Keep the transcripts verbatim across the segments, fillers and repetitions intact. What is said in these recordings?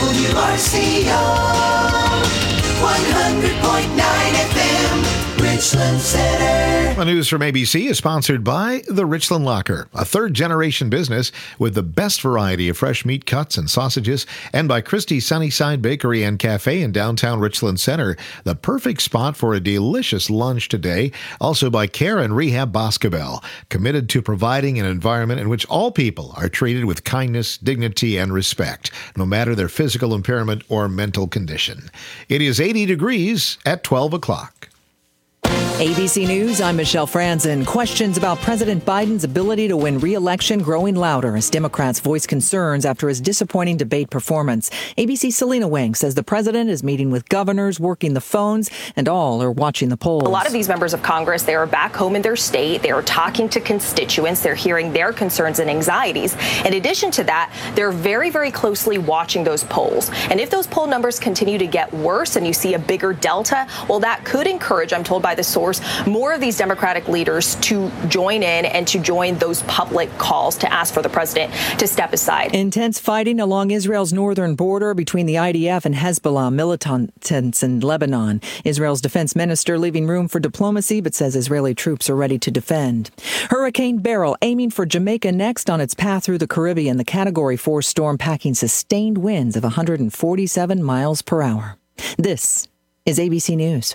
W R C O, one hundred point nine F M, Richland Center. The news from A B C is sponsored by the Richland Locker, a third-generation business with the best variety of fresh meat cuts and sausages, and by Christie's Sunnyside Bakery and Cafe in downtown Richland Center, the perfect spot for a delicious lunch today. Also by Care and Rehab Boscobel, committed to providing an environment in which all people are treated with kindness, dignity, and respect, no matter their physical impairment or mental condition. It is eighty degrees at twelve o'clock. A B C News, I'm Michelle Franzen. Questions about President Biden's ability to win re-election growing louder as Democrats voice concerns after his disappointing debate performance. A B C's Selena Wang says the president is meeting with governors, working the phones, and all are watching the polls. A lot of these members of Congress, they are back home in their state. They are talking to constituents. They're hearing their concerns and anxieties. In addition to that, they're very, very closely watching those polls. And if those poll numbers continue to get worse and you see a bigger delta, well, that could encourage, I'm told by the source, more of these Democratic leaders to join in and to join those public calls to ask for the president to step aside. Intense fighting along Israel's northern border between the I D F and Hezbollah militants in Lebanon. Israel's defense minister leaving room for diplomacy, but says Israeli troops are ready to defend. Hurricane Beryl aiming for Jamaica next on its path through the Caribbean. The Category four storm packing sustained winds of one hundred forty-seven miles per hour. This is A B C News.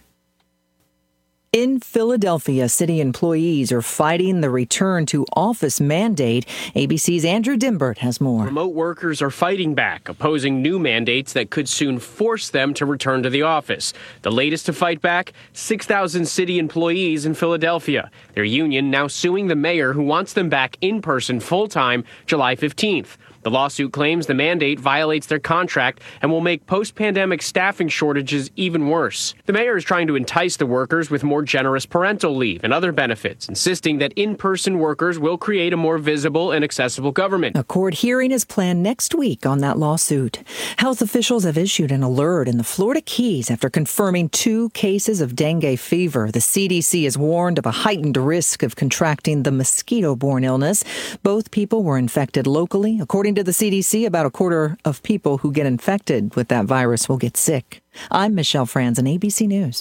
In Philadelphia, city employees are fighting the return to office mandate. A B C's Andrew Dimbert has more. Remote workers are fighting back, opposing new mandates that could soon force them to return to the office. The latest to fight back, six thousand city employees in Philadelphia. Their union now suing the mayor who wants them back in person full-time July fifteenth. The lawsuit claims the mandate violates their contract and will make post-pandemic staffing shortages even worse. The mayor is trying to entice the workers with more generous parental leave and other benefits, insisting that in-person workers will create a more visible and accessible government. A court hearing is planned next week on that lawsuit. Health officials have issued an alert in the Florida Keys after confirming two cases of dengue fever. The C D C has warned of a heightened risk of contracting the mosquito-borne illness. Both people were infected locally. According to the C D C, about a quarter of people who get infected with that virus will get sick. I'm Michelle Franzen, A B C News.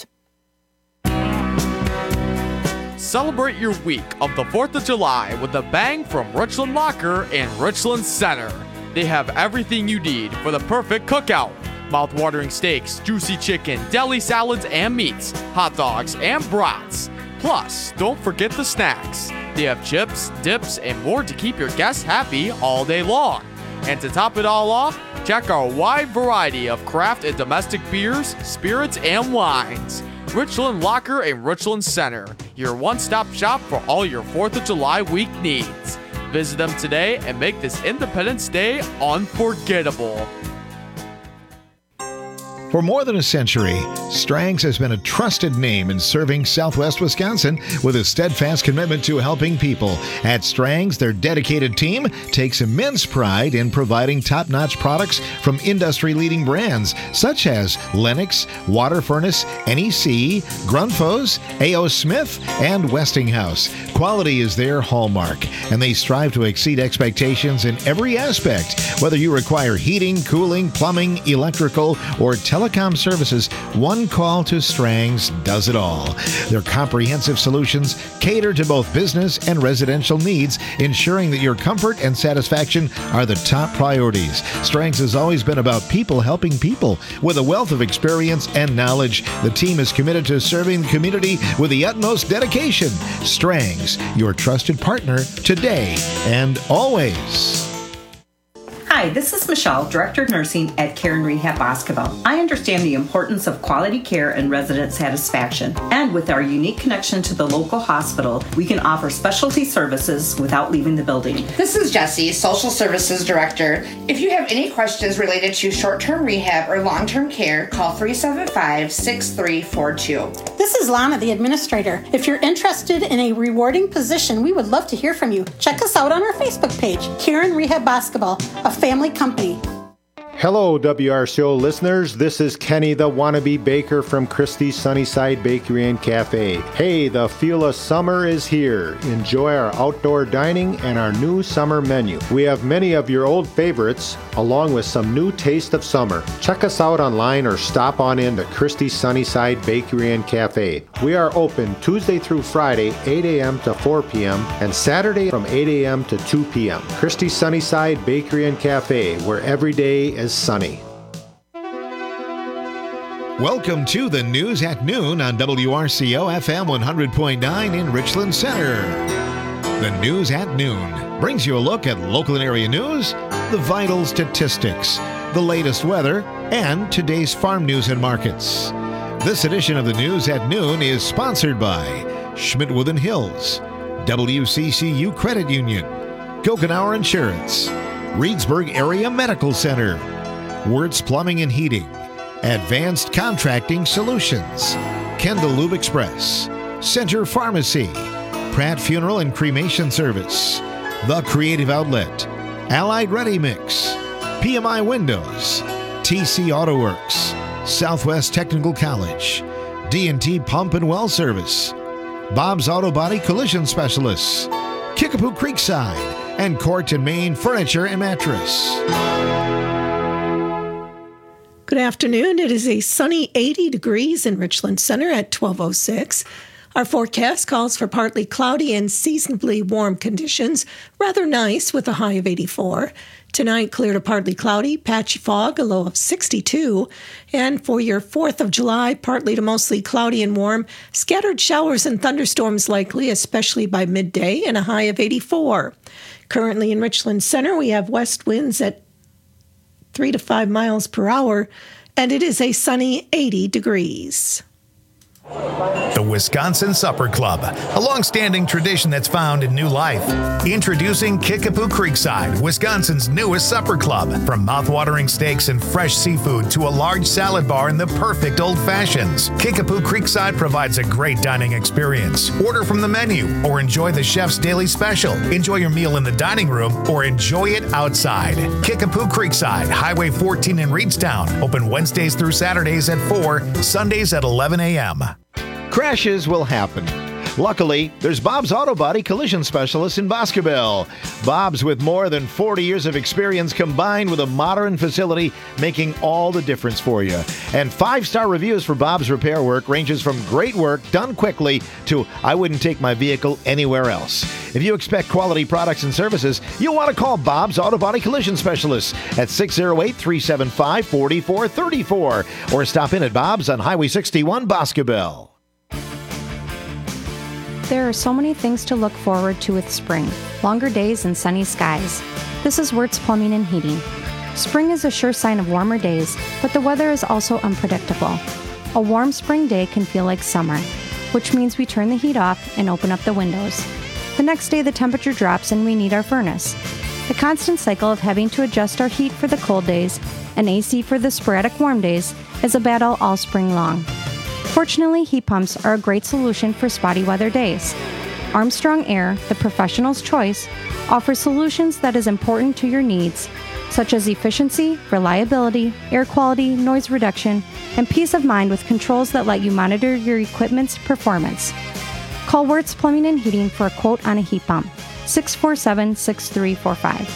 Celebrate your week of the fourth of July with a bang from Richland Locker and Richland Center. They have everything you need for the perfect cookout. Mouth-watering steaks, juicy chicken, deli salads and meats, hot dogs and brats. Plus, don't forget the snacks. They have chips, dips, and more to keep your guests happy all day long. And to top it all off, check our wide variety of craft and domestic beers, spirits, and wines. Richland Locker and Richland Center, your one-stop shop for all your fourth of July week needs. Visit them today and make this Independence Day unforgettable. For more than a century, Strang's has been a trusted name in serving Southwest Wisconsin with a steadfast commitment to helping people. At Strang's, their dedicated team takes immense pride in providing top-notch products from industry-leading brands such as Lennox, Water Furnace, N E C, Grundfos, A O. Smith, and Westinghouse. Quality is their hallmark, and they strive to exceed expectations in every aspect. Whether you require heating, cooling, plumbing, electrical, or telecom services, one call to Strang's does it all. Their comprehensive solutions cater to both business and residential needs, ensuring that your comfort and satisfaction are the top priorities. Strang's has always been about people helping people. With a wealth of experience and knowledge, the team is committed to serving the community with the utmost dedication. Strang's, your trusted partner today and always. Hi, this is Michelle, Director of Nursing at Care and Rehab Boscobel. I understand the importance of quality care and resident satisfaction. And with our unique connection to the local hospital, we can offer specialty services without leaving the building. This is Jessie, Social Services Director. If you have any questions related to short-term rehab or long-term care, call three seven five, six three four two. This is Lana, the Administrator. If you're interested in a rewarding position, we would love to hear from you. Check us out on our Facebook page, Care and Rehab Boscobel, a family company. Hello, W R C O listeners. This is Kenny the Wannabe Baker from Christie's Sunnyside Bakery and Cafe. Hey, the feel of summer is here. Enjoy our outdoor dining and our new summer menu. We have many of your old favorites, along with some new taste of summer. Check us out online or stop on in to Christie's Sunnyside Bakery and Cafe. We are open Tuesday through Friday, eight a.m. to four p.m. and Saturday from eight a.m. to two p.m. Christie's Sunnyside Bakery and Cafe, where every day is sunny. Welcome to the News at Noon on W R C O F M one hundred point nine in Richland Center. The News at Noon brings you a look at local and area news, the vital statistics, the latest weather, and today's farm news and markets. This edition of the News at Noon is sponsored by Schmidt Wood Hills, W C C U Credit Union, Gochenauer Insurance, Reedsburg Area Medical Center, Wirtz Plumbing and Heating, Advanced Contracting Solutions, Kendall Lube Express, Center Pharmacy, Pratt Funeral and Cremation Service, The Creative Outlet, Allied Ready Mix, P M I Windows, T C Auto Works, Southwest Technical College, D and T Pump and Well Service, Bob's Auto Body Collision Specialists, Kickapoo Creekside, and Court and Main Furniture and Mattress. Good afternoon. It is a sunny eighty degrees in Richland Center at twelve oh six. Our forecast calls for partly cloudy and seasonably warm conditions, rather nice with a high of eighty-four. Tonight, clear to partly cloudy, patchy fog, a low of sixty-two. And for your fourth of July, partly to mostly cloudy and warm, scattered showers and thunderstorms likely, especially by midday, and a high of eighty-four. Currently in Richland Center, we have west winds at three to five miles per hour, and it is a sunny eighty degrees. The Wisconsin Supper Club, a long-standing tradition that's found in new life. Introducing Kickapoo Creekside, Wisconsin's newest supper club. From mouth-watering steaks and fresh seafood to a large salad bar and the perfect old fashions, Kickapoo Creekside provides a great dining experience. Order from the menu or enjoy the chef's daily special. Enjoy your meal in the dining room or enjoy it outside. Kickapoo Creekside, Highway fourteen in Reedstown. Open Wednesdays through Saturdays at four, Sundays at eleven a.m. Crashes will happen. Luckily, there's Bob's Auto Body Collision Specialist in Boscobel. Bob's, with more than forty years of experience combined with a modern facility, making all the difference for you. And five-star reviews for Bob's repair work ranges from great work done quickly to I wouldn't take my vehicle anywhere else. If you expect quality products and services, you'll want to call Bob's Auto Body Collision Specialist at six oh eight, three seven five, four four three four or stop in at Bob's on Highway sixty-one, Boscobel. There are so many things to look forward to with spring. Longer days and sunny skies. This is Wirtz Plumbing and Heating. Spring is a sure sign of warmer days, but the weather is also unpredictable. A warm spring day can feel like summer, which means we turn the heat off and open up the windows. The next day the temperature drops and we need our furnace. The constant cycle of having to adjust our heat for the cold days and A C for the sporadic warm days is a battle all spring long. Fortunately, heat pumps are a great solution for spotty weather days. Armstrong Air, the professional's choice, offers solutions that is important to your needs, such as efficiency, reliability, air quality, noise reduction, and peace of mind with controls that let you monitor your equipment's performance. Call Wirtz Plumbing and Heating for a quote on a heat pump, six four seven, six three four five.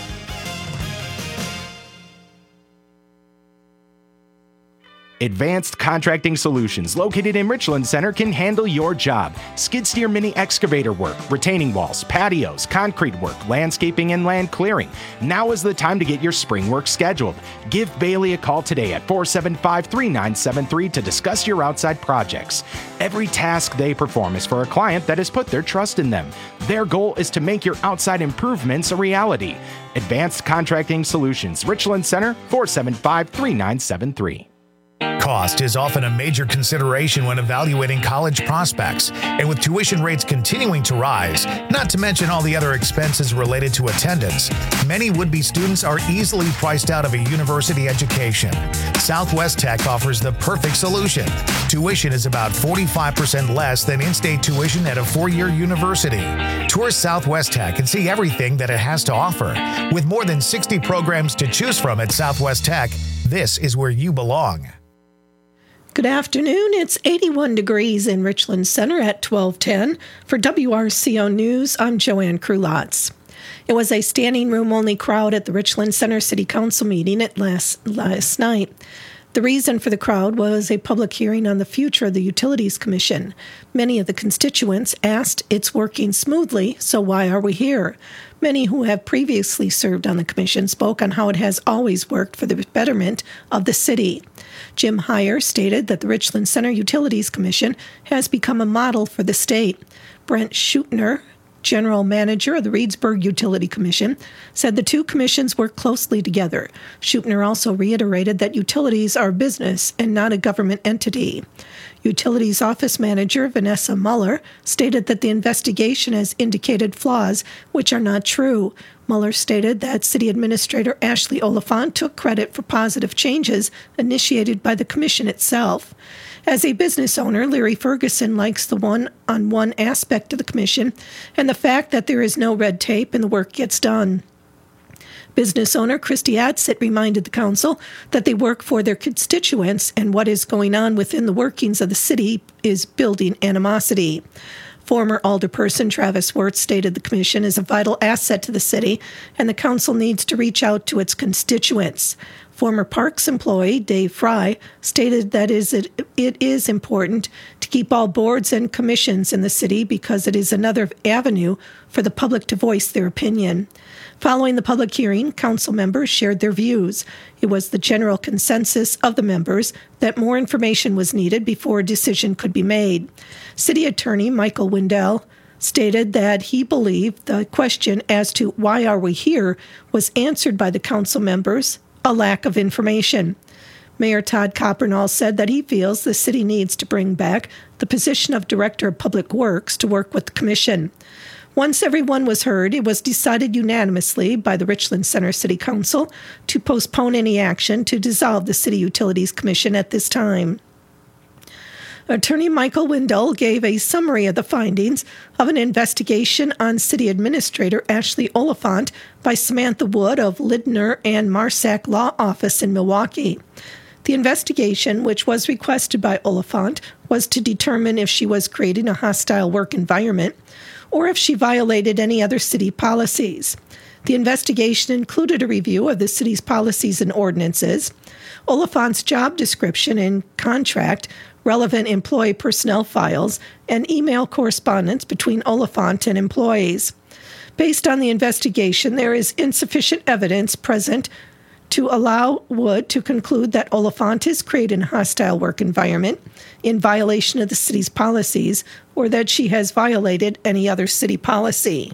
Advanced Contracting Solutions, located in Richland Center, can handle your job. Skid steer mini excavator work, retaining walls, patios, concrete work, landscaping, and land clearing. Now is the time to get your spring work scheduled. Give Bailey a call today at four seven five, three nine seven three to discuss your outside projects. Every task they perform is for a client that has put their trust in them. Their goal is to make your outside improvements a reality. Advanced Contracting Solutions, Richland Center, four seven five, three nine seven three. cost is often a major consideration when evaluating college prospects, and with tuition rates continuing to rise, not to mention all the other expenses related to attendance, many would-be students are easily priced out of a university education. Southwest Tech offers the perfect solution. Tuition is about forty-five percent less than in-state tuition at a four-year university. Tour Southwest Tech and see everything that it has to offer. With more than sixty programs to choose from at Southwest Tech, this is where you belong. Good afternoon. It's eighty-one degrees in Richland Center at twelve ten. For W R C O News, I'm Joanne Krulotz. It was a standing room only crowd at the Richland Center City Council meeting at last, last night. The reason for the crowd was a public hearing on the future of the Utilities Commission. Many of the constituents asked, "It's working smoothly, so why are we here?" Many who have previously served on the commission spoke on how it has always worked for the betterment of the city. Jim Heyer stated that the Richland Center Utilities Commission has become a model for the state. Brent Schutner, General Manager of the Reedsburg Utility Commission, said the two commissions work closely together. Schutner also reiterated that utilities are business and not a government entity. Utilities Office Manager Vanessa Muller stated that the investigation has indicated flaws which are not true. Muller stated that City Administrator Ashley Oliphant took credit for positive changes initiated by the commission itself. As a business owner, Larry Ferguson likes the one-on-one aspect of the commission and the fact that there is no red tape and the work gets done. Business owner Christy Adsit reminded the council that they work for their constituents and what is going on within the workings of the city is building animosity. Former alderperson Travis Wirtz stated the commission is a vital asset to the city and the council needs to reach out to its constituents. Former Parks employee Dave Fry stated that is it, it is important to keep all boards and commissions in the city because it is another avenue for the public to voice their opinion. Following the public hearing, council members shared their views. It was the general consensus of the members that more information was needed before a decision could be made. City Attorney Michael Wendell stated that he believed the question as to why are we here was answered by the council members, a lack of information. Mayor Todd Coppernall said that he feels the city needs to bring back the position of Director of Public Works to work with the commission. Once everyone was heard, it was decided unanimously by the Richland Center City Council to postpone any action to dissolve the City Utilities Commission at this time. Attorney Michael Wendell gave a summary of the findings of an investigation on City Administrator Ashley Oliphant by Samantha Wood of Lindner and Marsack Law Office in Milwaukee. The investigation, which was requested by Oliphant, was to determine if she was creating a hostile work environment or if she violated any other city policies. The investigation included a review of the city's policies and ordinances, Oliphant's job description and contract, relevant employee personnel files, and email correspondence between Oliphant and employees. Based on the investigation, there is insufficient evidence present to allow Wood to conclude that Oliphant is creating a hostile work environment in violation of the city's policies or that she has violated any other city policy.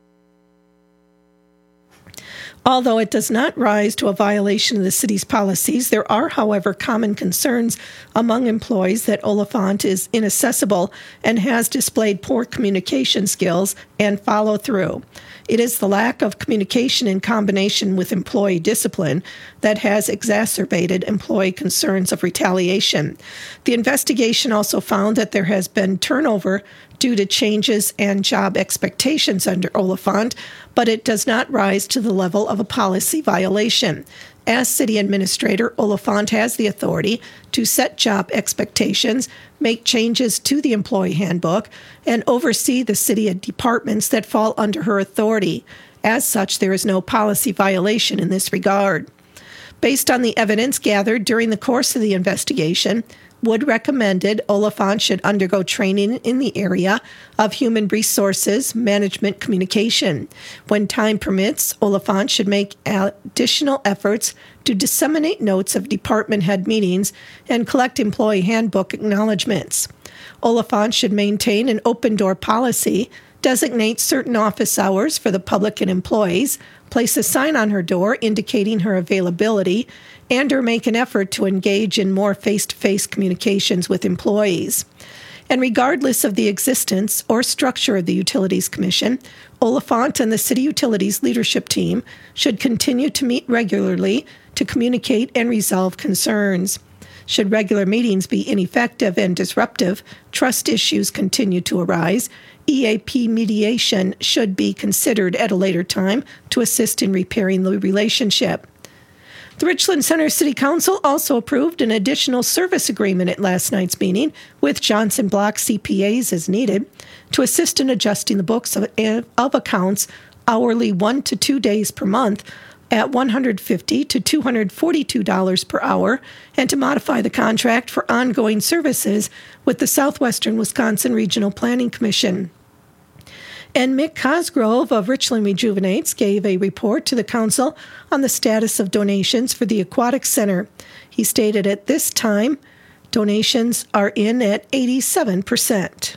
Although it does not rise to a violation of the city's policies, there are, however, common concerns among employees that Oliphant is inaccessible and has displayed poor communication skills and follow-through. It is the lack of communication in combination with employee discipline that has exacerbated employee concerns of retaliation. The investigation also found that there has been turnover due to changes and job expectations under Oliphant, but it does not rise to the level of a policy violation. As city administrator, Oliphant has the authority to set job expectations, make changes to the employee handbook, and oversee the city departments that fall under her authority. As such, there is no policy violation in this regard. Based on the evidence gathered during the course of the investigation, Wood recommended Oliphant should undergo training in the area of human resources management communication. When time permits, Oliphant should make additional efforts to disseminate notes of department head meetings and collect employee handbook acknowledgments. Oliphant should maintain an open door policy, designate certain office hours for the public and employees, place a sign on her door indicating her availability, and or make an effort to engage in more face-to-face communications with employees. And regardless of the existence or structure of the Utilities Commission, Oliphant and the City Utilities leadership team should continue to meet regularly to communicate and resolve concerns. Should regular meetings be ineffective and disruptive, trust issues continue to arise, E A P mediation should be considered at a later time to assist in repairing the relationship. The Richland Center City Council also approved an additional service agreement at last night's meeting with Johnson Block C P As as needed to assist in adjusting the books of, of accounts hourly one to two days per month at one hundred fifty dollars to two hundred forty-two dollars per hour, and to modify the contract for ongoing services with the Southwestern Wisconsin Regional Planning Commission. And Mick Cosgrove of Richland Rejuvenates gave a report to the council on the status of donations for the Aquatic Center. He stated at this time, donations are in at eighty-seven percent.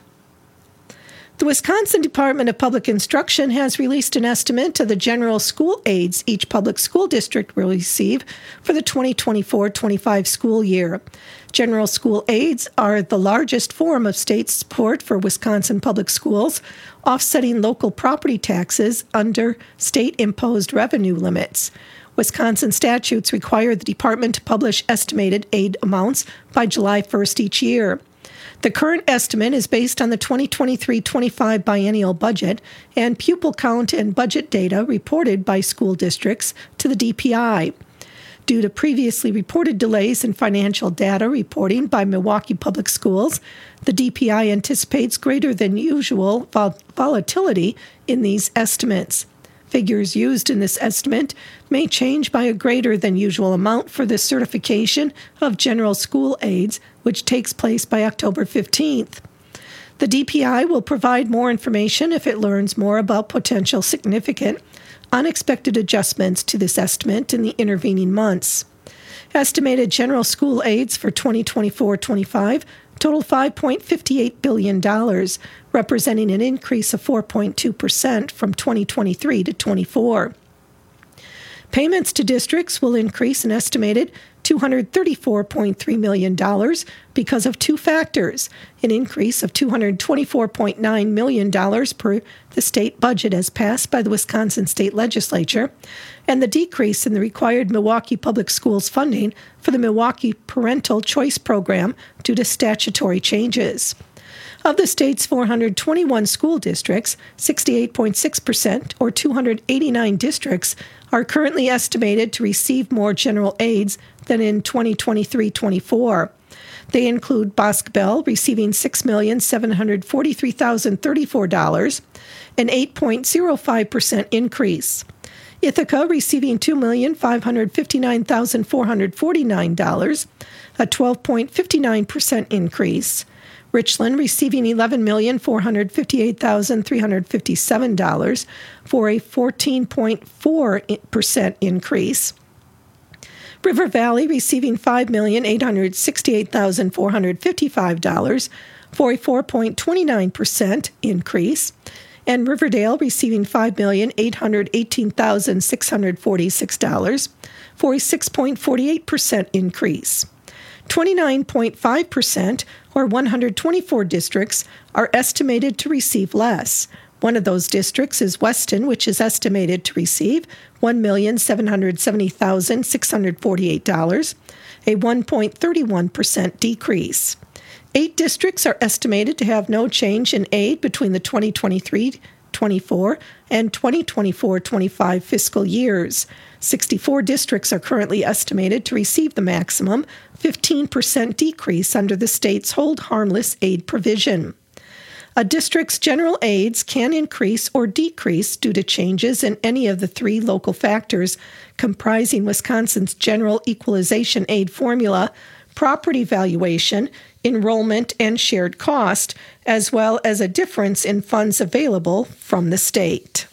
The Wisconsin Department of Public Instruction has released an estimate of the general school aids each public school district will receive for the twenty twenty-four twenty-five school year. General school aids are the largest form of state support for Wisconsin public schools, offsetting local property taxes under state-imposed revenue limits. Wisconsin statutes require the department to publish estimated aid amounts by July first each year. The current estimate is based on the twenty twenty-three twenty-five biennial budget and pupil count and budget data reported by school districts to the D P I. Due to previously reported delays in financial data reporting by Milwaukee Public Schools, the D P I anticipates greater than usual vol- volatility in these estimates. Figures used in this estimate may change by a greater than usual amount for the certification of general school aids, which takes place by October fifteenth. The D P I will provide more information if it learns more about potential significant, unexpected adjustments to this estimate in the intervening months. Estimated general school aids for twenty twenty-four twenty-five total five point five eight billion dollars, representing an increase of four point two percent from twenty twenty-three to twenty-four. Payments to districts will increase an estimated two hundred thirty-four point three million dollars because of two factors: an increase of two hundred twenty-four point nine million dollars per the state budget as passed by the Wisconsin State Legislature, and the decrease in the required Milwaukee Public Schools funding for the Milwaukee Parental Choice Program due to statutory changes. Of the state's four hundred twenty-one school districts, sixty-eight point six percent, or two hundred eighty-nine districts, are currently estimated to receive more general aids than in twenty twenty-three twenty-four. They include Boscobel receiving six million seven hundred forty-three thousand thirty-four dollars, an eight point zero five percent increase. Ithaca receiving two million five hundred fifty-nine thousand four hundred forty-nine dollars, a twelve point five nine percent increase. Richland receiving eleven million four hundred fifty-eight thousand three hundred fifty-seven dollars for a fourteen point four percent increase. River Valley receiving five million eight hundred sixty-eight thousand four hundred fifty-five dollars for a four point two nine percent increase. And Riverdale receiving five million eight hundred eighteen thousand six hundred forty-six dollars for a six point four eight percent increase. twenty-nine point five percent, or one hundred twenty-four districts, are estimated to receive less. One of those districts is Weston, which is estimated to receive one million seven hundred seventy thousand six hundred forty-eight dollars, a one point three one percent decrease. Eight districts are estimated to have no change in aid between the twenty twenty-three twenty-four and twenty twenty-four twenty-five fiscal years. sixty-four districts are currently estimated to receive the maximum fifteen percent decrease under the state's hold harmless aid provision. A district's general aids can increase or decrease due to changes in any of the three local factors comprising Wisconsin's general equalization aid formula, property valuation, enrollment, and shared cost, as well as a difference in funds available from the state.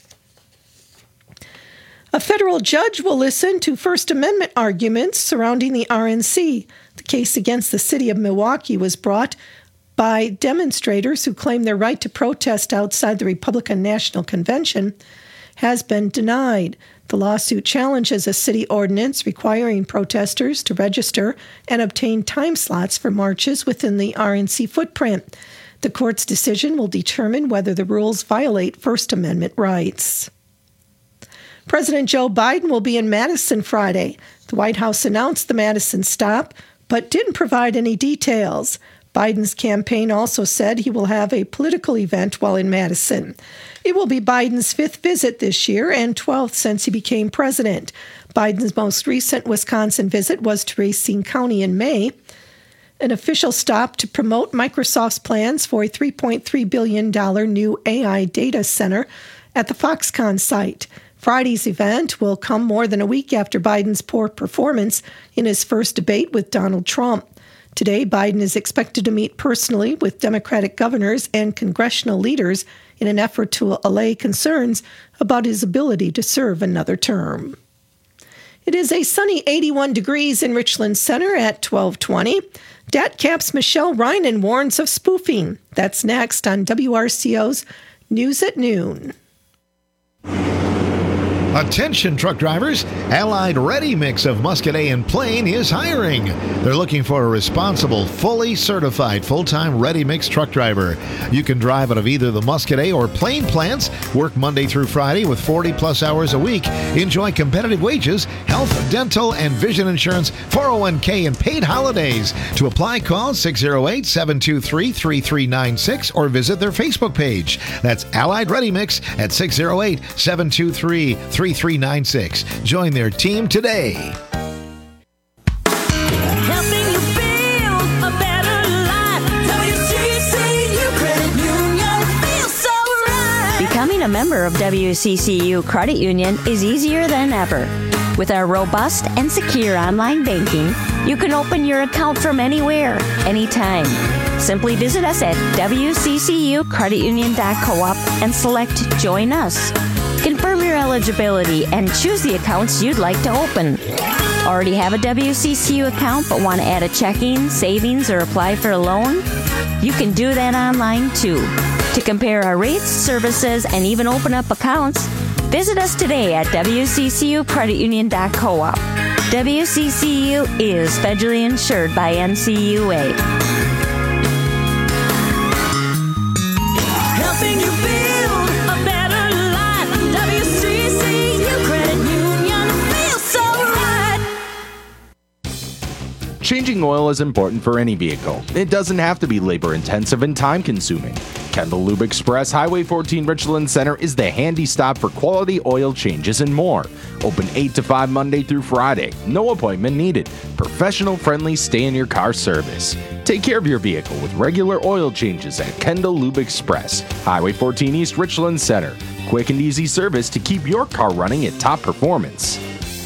A federal judge will listen to First Amendment arguments surrounding the R N C. The case against the city of Milwaukee was brought by demonstrators who claim their right to protest outside the Republican National Convention has been denied. The lawsuit challenges a city ordinance requiring protesters to register and obtain time slots for marches within the R N C footprint. The court's decision will determine whether the rules violate First Amendment rights. President Joe Biden will be in Madison Friday. The White House announced the Madison stop, but didn't provide any details. Biden's campaign also said he will have a political event while in Madison. It will be Biden's fifth visit this year and twelfth since he became president. Biden's most recent Wisconsin visit was to Racine County in May, an official stop to promote Microsoft's plans for a three point three billion dollars new A I data center at the Foxconn site. Friday's event will come more than a week after Biden's poor performance in his first debate with Donald Trump. Today, Biden is expected to meet personally with Democratic governors and congressional leaders in an effort to allay concerns about his ability to serve another term. It is a sunny eighty-one degrees in Richland Center at twelve twenty. DATCAP's Michelle Reinen warns of spoofing. That's next on W R C O's News at Noon. Attention truck drivers, Allied Ready Mix of Muscadet and Plain is hiring. They're looking for a responsible, fully certified, full-time Ready Mix truck driver. You can drive out of either the Muscadet or Plain plants, work Monday through Friday with forty plus hours a week, enjoy competitive wages, health, dental, and vision insurance, four oh one k, and paid holidays. To apply, call six oh eight, seven two three, three three nine six or visit their Facebook page. That's Allied Ready Mix at six oh eight, seven two three, three three nine six. Join their team today. Helping you build a better life. W C C U Credit Union feels so right. Becoming a member of W C C U Credit Union is easier than ever. With our robust and secure online banking, you can open your account from anywhere, anytime. Simply visit us at w c c u credit union dot coop and select Join Us. Confirm your eligibility and choose the accounts you'd like to open. Already have a W C C U account but want to add a checking, savings, or apply for a loan? You can do that online too. To compare our rates, services, and even open up accounts, visit us today at w c c u credit union dot coop. W C C U is federally insured by N C U A. Helping you build a better life. W C C U Credit Union feels so right. Changing oil is important for any vehicle. It doesn't have to be labor-intensive and time-consuming. Kendall Lube Express, Highway fourteen Richland Center is the handy stop for quality oil changes and more. Open eight to five Monday through Friday. No appointment needed. Professional-friendly stay-in-your-car service. Take care of your vehicle with regular oil changes at Kendall Lube Express, Highway fourteen East Richland Center. Quick and easy service to keep your car running at top performance.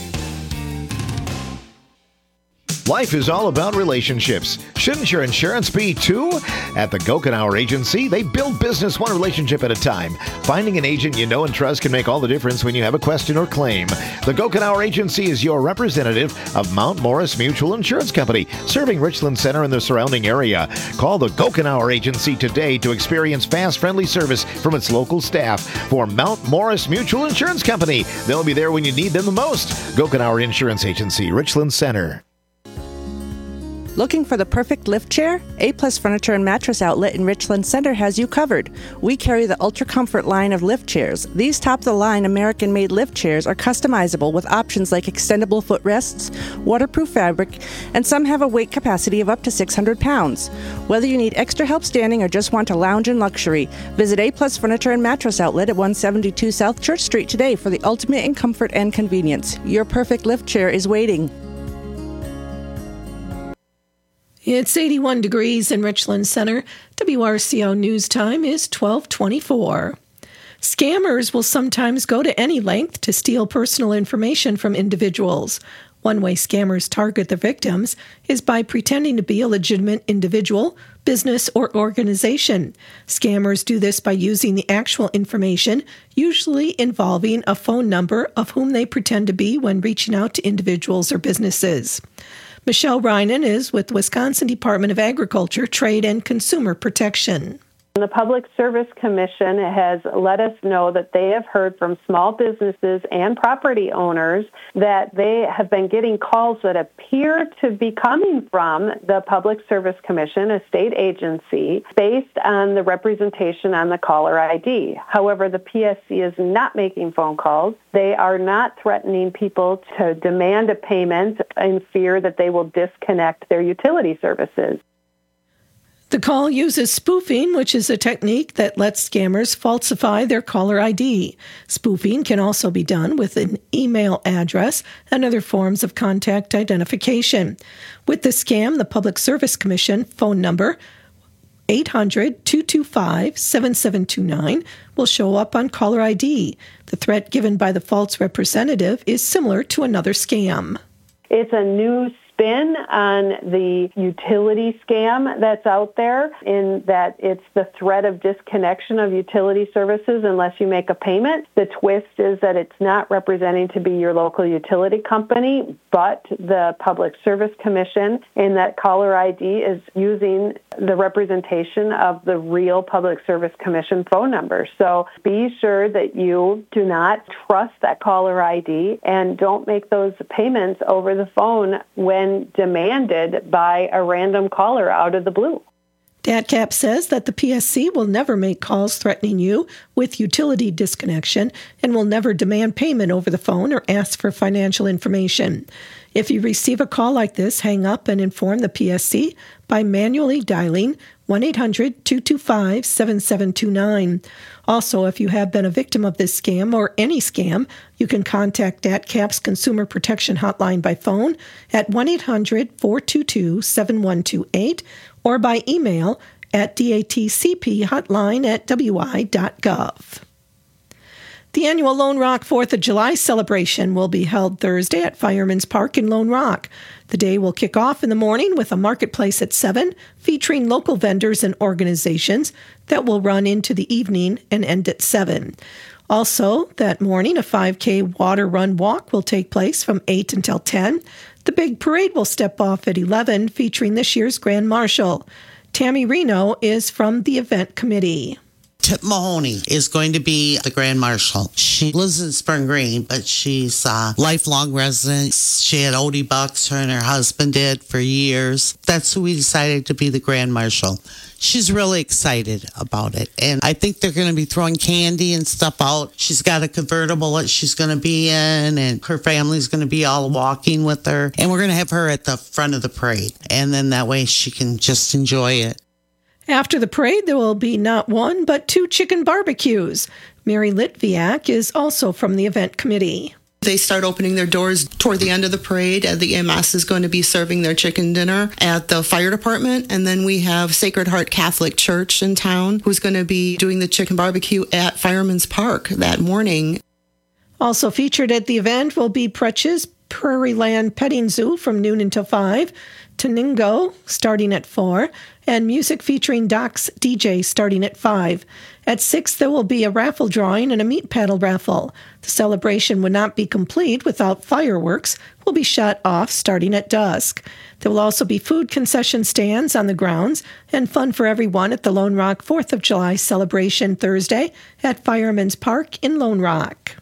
Life is all about relationships. Shouldn't your insurance be too? At the Gokenauer Agency, they build business one relationship at a time. Finding an agent you know and trust can make all the difference when you have a question or claim. The Gokenauer Agency is your representative of Mount Morris Mutual Insurance Company, serving Richland Center and the surrounding area. Call the Gokenauer Agency today to experience fast, friendly service from its local staff. For Mount Morris Mutual Insurance Company, they'll be there when you need them the most. Gokenauer Insurance Agency, Richland Center. Looking for the perfect lift chair? A-Plus Furniture and Mattress Outlet in Richland Center has you covered. We carry the Ultra Comfort line of lift chairs. These top-of-the-line American-made lift chairs are customizable with options like extendable footrests, waterproof fabric, and some have a weight capacity of up to six hundred pounds. Whether you need extra help standing or just want to lounge in luxury, visit A-Plus Furniture and Mattress Outlet at one seventy-two South Church Street today for the ultimate in comfort and convenience. Your perfect lift chair is waiting. It's eighty-one degrees in Richland Center. W R C O News Time is twelve twenty-four. Scammers will sometimes go to any length to steal personal information from individuals. One way scammers target their victims is by pretending to be a legitimate individual, business, or organization. Scammers do this by using the actual information, usually involving a phone number of whom they pretend to be when reaching out to individuals or businesses. Michelle Reinen is with the Wisconsin Department of Agriculture, Trade, and Consumer Protection. The Public Service Commission has let us know that they have heard from small businesses and property owners that they have been getting calls that appear to be coming from the Public Service Commission, a state agency, based on the representation on the caller I D. However, the P S C is not making phone calls. They are not threatening people to demand a payment in fear that they will disconnect their utility services. The call uses spoofing, which is a technique that lets scammers falsify their caller I D. Spoofing can also be done with an email address and other forms of contact identification. With the scam, the Public Service Commission phone number eight hundred, two two five, seven seven two nine will show up on caller I D. The threat given by the false representative is similar to another scam. It's a new spin on the utility scam that's out there, in that it's the threat of disconnection of utility services unless you make a payment. The twist is that it's not representing to be your local utility company, but the Public Service Commission, and that caller I D is using the representation of the real Public Service Commission phone number. So be sure that you do not trust that caller I D and don't make those payments over the phone when demanded by a random caller out of the blue. D A T C A P says that the P S C will never make calls threatening you with utility disconnection and will never demand payment over the phone or ask for financial information. If you receive a call like this, hang up and inform the P S C by manually dialing one eight hundred, two two five, seven seven two nine. Also, if you have been a victim of this scam or any scam, you can contact D A T C A P's Consumer Protection Hotline by phone at one eight hundred, four two two, seven one two eight or by email at datcphotline at w i dot gov. The annual Lone Rock fourth of July celebration will be held Thursday at Fireman's Park in Lone Rock. The day will kick off in the morning with a marketplace at seven, featuring local vendors and organizations that will run into the evening and end at seven. Also, that morning, a five K water run walk will take place from eight until ten. The big parade will step off at eleven, featuring this year's Grand Marshal. Tammy Reno is from the event committee. Tip Mahoney is going to be the Grand Marshal. She lives in Spring Green, but she's a lifelong resident. She had Odie Bucks, her and her husband did for years. That's who we decided to be the Grand Marshal. She's really excited about it. And I think they're going to be throwing candy and stuff out. She's got a convertible that she's going to be in, and her family's going to be all walking with her. And we're going to have her at the front of the parade. And then that way she can just enjoy it. After the parade, there will be not one, but two chicken barbecues. Mary Litviak is also from the event committee. They start opening their doors toward the end of the parade, and the E M S is going to be serving their chicken dinner at the fire department. And then we have Sacred Heart Catholic Church in town, who's going to be doing the chicken barbecue at Fireman's Park that morning. Also featured at the event will be Pretch's Prairie Land Petting Zoo from noon until five, Taningo starting at four, and music featuring Doc's D J starting at five. At six, there will be a raffle drawing and a meat paddle raffle. The celebration would not be complete without fireworks will be shut off starting at dusk. There will also be food concession stands on the grounds and fun for everyone at the Lone Rock fourth of July celebration Thursday at Fireman's Park in Lone Rock.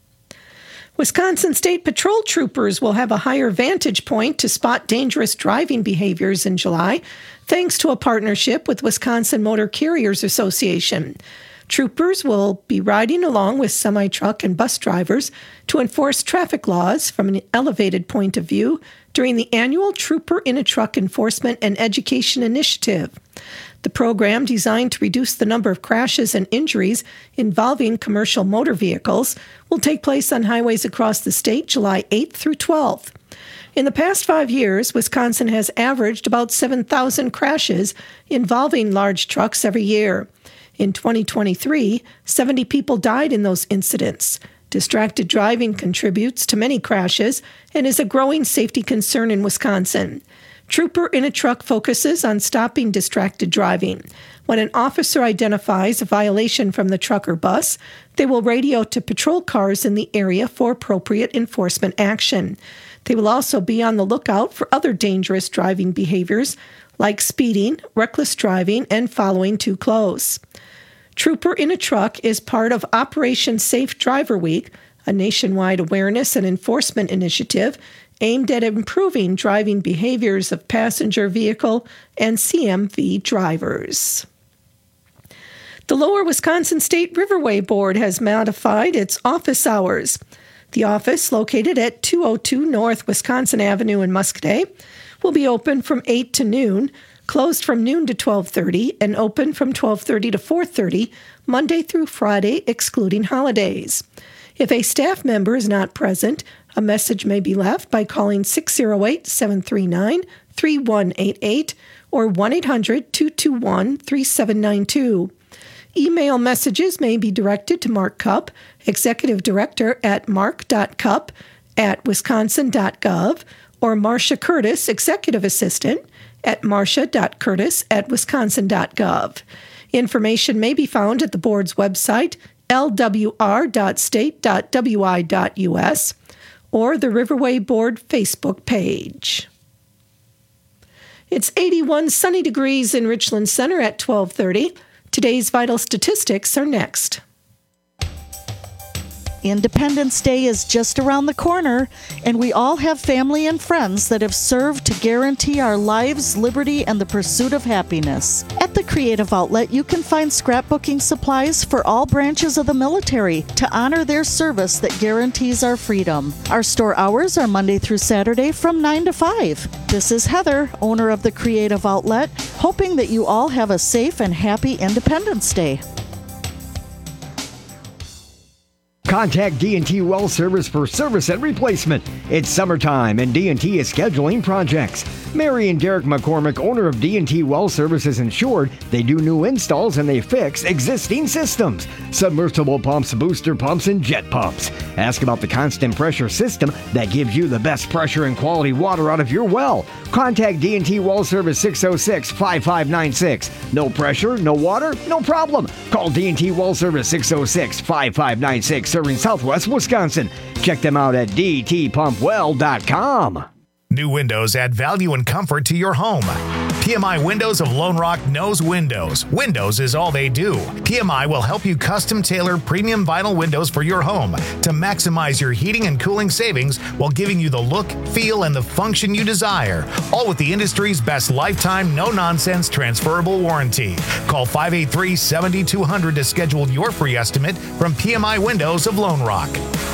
Wisconsin State Patrol troopers will have a higher vantage point to spot dangerous driving behaviors in July, thanks to a partnership with Wisconsin Motor Carriers Association. Troopers will be riding along with semi-truck and bus drivers to enforce traffic laws from an elevated point of view during the annual Trooper in a Truck Enforcement and Education Initiative. The program, designed to reduce the number of crashes and injuries involving commercial motor vehicles, will take place on highways across the state July eighth through twelfth. In the past five years, Wisconsin has averaged about seven thousand crashes involving large trucks every year. In twenty twenty-three, seventy people died in those incidents. Distracted driving contributes to many crashes and is a growing safety concern in Wisconsin. Trooper in a Truck focuses on stopping distracted driving. When an officer identifies a violation from the truck or bus, they will radio to patrol cars in the area for appropriate enforcement action. They will also be on the lookout for other dangerous driving behaviors like speeding, reckless driving, and following too close. Trooper in a Truck is part of Operation Safe Driver Week, a nationwide awareness and enforcement initiative aimed at improving driving behaviors of passenger vehicle and C M V drivers. The Lower Wisconsin State Riverway Board has modified its office hours. The office, located at two oh two North Wisconsin Avenue in Muscoda, will be open from eight to noon, closed from noon to twelve thirty, and open from twelve thirty to four thirty, Monday through Friday, excluding holidays. If a staff member is not present, a message may be left by calling six oh eight, seven three nine, three one eight eight or one eight hundred, two two one, three seven nine two. Email messages may be directed to Mark Cupp, Executive Director at mark dot cupp at wisconsin dot gov, or Marcia Curtis, Executive Assistant, at marcia dot curtis at wisconsin dot gov. Information may be found at the board's website, l w r dot state dot w i dot u s, or the Riverway Board Facebook page. It's eighty-one sunny degrees in Richland Center at twelve thirty. Today's vital statistics are next. Independence Day is just around the corner, and we all have family and friends that have served to guarantee our lives, liberty, and the pursuit of happiness. At the Creative Outlet, you can find scrapbooking supplies for all branches of the military to honor their service that guarantees our freedom. Our store hours are Monday through Saturday from nine to five. This is Heather, owner of the Creative Outlet, hoping that you all have a safe and happy Independence Day. Contact D and T Well Service for service and replacement. It's summertime and D and T is scheduling projects. Mary and Derek McCormick, owner of D and T Well Service, is insured. They do new installs and they fix existing systems. Submersible pumps, booster pumps, and jet pumps. Ask about the constant pressure system that gives you the best pressure and quality water out of your well. Contact D and T Well Service six oh six, five five nine six. No pressure, no water, no problem. Call D and T Well Service six oh six, five five nine six, serving Southwest Wisconsin. Check them out at d t pump well dot com. New windows add value and comfort to your home. P M I Windows of Lone Rock knows windows. Windows is all they do. P M I will help you custom tailor premium vinyl windows for your home to maximize your heating and cooling savings while giving you the look, feel, and the function you desire. All with the industry's best lifetime, no-nonsense transferable warranty. Call five eight three, seven two zero zero to schedule your free estimate from P M I Windows of Lone Rock.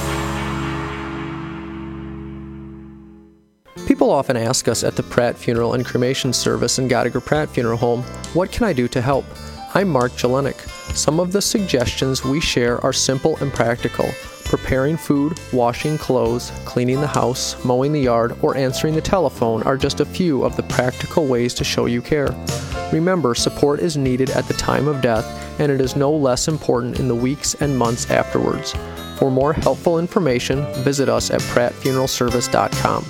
People often ask us at the Pratt Funeral and Cremation Service in Gadiger Pratt Funeral Home, what can I do to help? I'm Mark Jelinek. Some of the suggestions we share are simple and practical. Preparing food, washing clothes, cleaning the house, mowing the yard, or answering the telephone are just a few of the practical ways to show you care. Remember, support is needed at the time of death, and it is no less important in the weeks and months afterwards. For more helpful information, visit us at pratt funeral service dot com.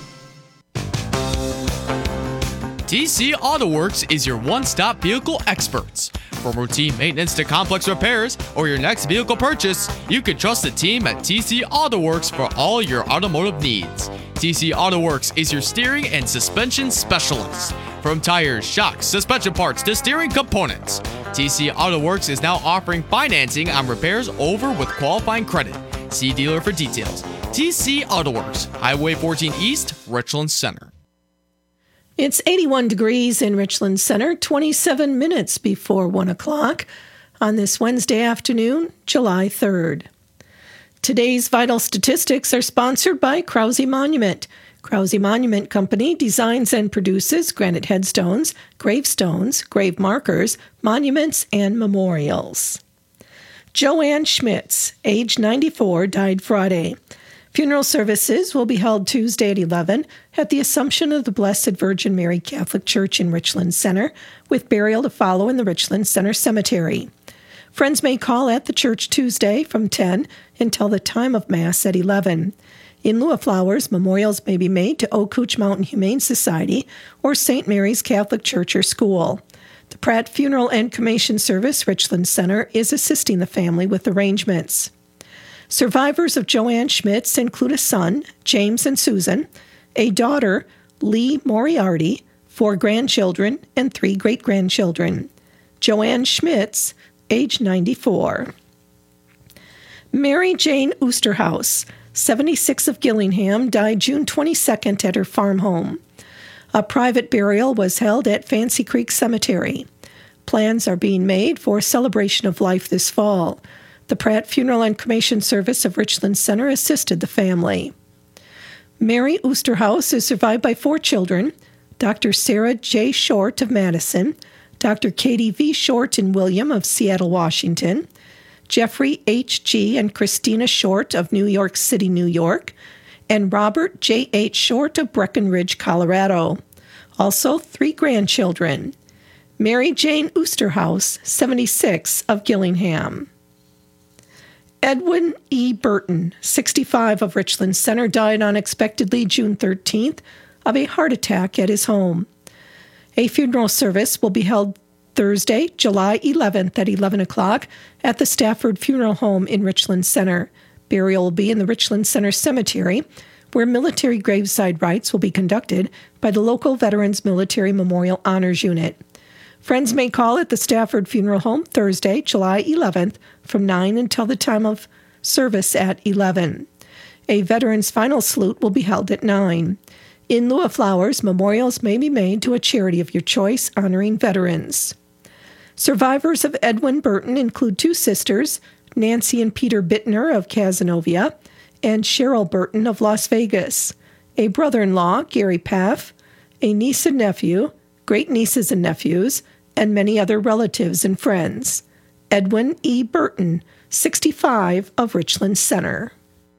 T C Auto Works is your one-stop vehicle experts. From routine maintenance to complex repairs or your next vehicle purchase, you can trust the team at T C Auto Works for all your automotive needs. T C Auto Works is your steering and suspension specialist. From tires, shocks, suspension parts to steering components, T C Auto Works is now offering financing on repairs over with qualifying credit. See dealer for details. T C Auto Works, Highway fourteen East, Richland Center. It's eighty-one degrees in Richland Center, twenty-seven minutes before one o'clock on this Wednesday afternoon, July third. Today's vital statistics are sponsored by Krause Monument. Krause Monument Company designs and produces granite headstones, gravestones, grave markers, monuments, and memorials. Joanne Schmitz, age ninety-four, died Friday. Funeral services will be held Tuesday at eleven at the Assumption of the Blessed Virgin Mary Catholic Church in Richland Center, with burial to follow in the Richland Center Cemetery. Friends may call at the church Tuesday from ten until the time of Mass at eleven. In lieu of flowers, memorials may be made to Okootch Mountain Humane Society or Saint Mary's Catholic Church or School. The Pratt Funeral and Cremation Service, Richland Center, is assisting the family with arrangements. Survivors of Joanne Schmitz include a son, James and Susan, a daughter, Lee Moriarty, four grandchildren, and three great-grandchildren. Joanne Schmitz, age ninety-four. Mary Jane Oosterhouse, seventy-six, of Gillingham, died June twenty-second at her farm home. A private burial was held at Fancy Creek Cemetery. Plans are being made for a celebration of life this fall. The Pratt Funeral and Cremation Service of Richland Center assisted the family. Mary Oosterhouse is survived by four children, Doctor Sarah J. Short of Madison, Doctor Katie V. Short and William of Seattle, Washington, Jeffrey H G and Christina Short of New York City, New York, and Robert J H Short of Breckenridge, Colorado. Also, three grandchildren. Mary Jane Oosterhouse, seventy-six, of Gillingham. Edwin E. Burton, sixty-five, of Richland Center, died unexpectedly June thirteenth of a heart attack at his home. A funeral service will be held Thursday, July eleventh at eleven o'clock at the Stafford Funeral Home in Richland Center. Burial will be in the Richland Center Cemetery, where military graveside rites will be conducted by the local Veterans Military Memorial Honors Unit. Friends may call at the Stafford Funeral Home Thursday, July eleventh, from nine until the time of service at eleven. A veteran's final salute will be held at nine. In lieu of flowers, memorials may be made to a charity of your choice honoring veterans. Survivors of Edwin Burton include two sisters, Nancy and Peter Bittner of Cazenovia, and Cheryl Burton of Las Vegas, a brother-in-law, Gary Paff, a niece and nephew, great-nieces and nephews, and many other relatives and friends. Edwin E. Burton, sixty-five, of Richland Center.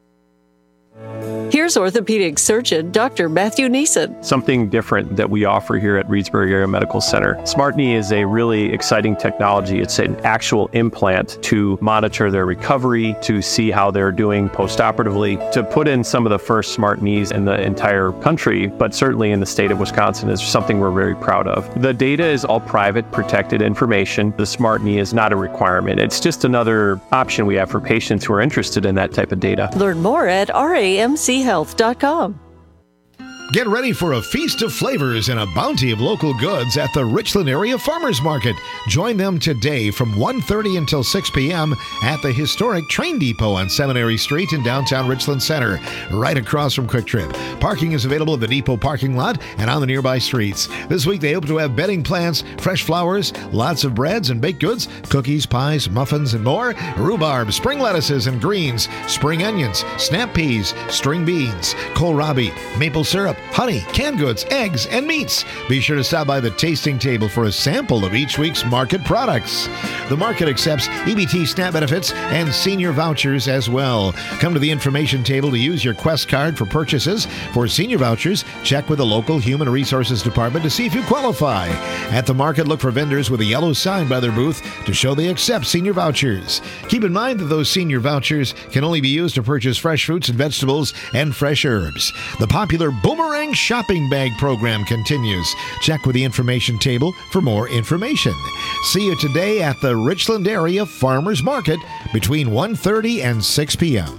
Here's orthopedic surgeon Doctor Matthew Neeson. Something different that we offer here at Reedsburg Area Medical Center. SmartKnee is a really exciting technology. It's an actual implant to monitor their recovery, to see how they're doing postoperatively, to put in some of the first smart knees in the entire country, but certainly in the state of Wisconsin is something we're very proud of. The data is all private, protected information. The smart knee is not a requirement. It's just another option we have for patients who are interested in that type of data. Learn more at R A M C health dot com. Get ready for a feast of flavors and a bounty of local goods at the Richland Area Farmers Market. Join them today from one thirty until six p.m. at the historic Train Depot on Seminary Street in downtown Richland Center, right across from Quick Trip. Parking is available at the depot parking lot and on the nearby streets. This week they hope to have bedding plants, fresh flowers, lots of breads and baked goods, cookies, pies, muffins, and more, rhubarb, spring lettuces and greens, spring onions, snap peas, string beans, kohlrabi, maple syrup, honey, canned goods, eggs, and meats. Be sure to stop by the tasting table for a sample of each week's market products. The market accepts E B T SNAP benefits and senior vouchers as well. Come to the information table to use your Quest card for purchases. For senior vouchers, check with the local Human Resources Department to see if you qualify. At the market, look for vendors with a yellow sign by their booth to show they accept senior vouchers. Keep in mind that those senior vouchers can only be used to purchase fresh fruits and vegetables and fresh herbs. The popular Boomerang Shopping Bag program continues. Check with the information table for more information. See you today at the Richland Area Farmers Market between one thirty and six p.m.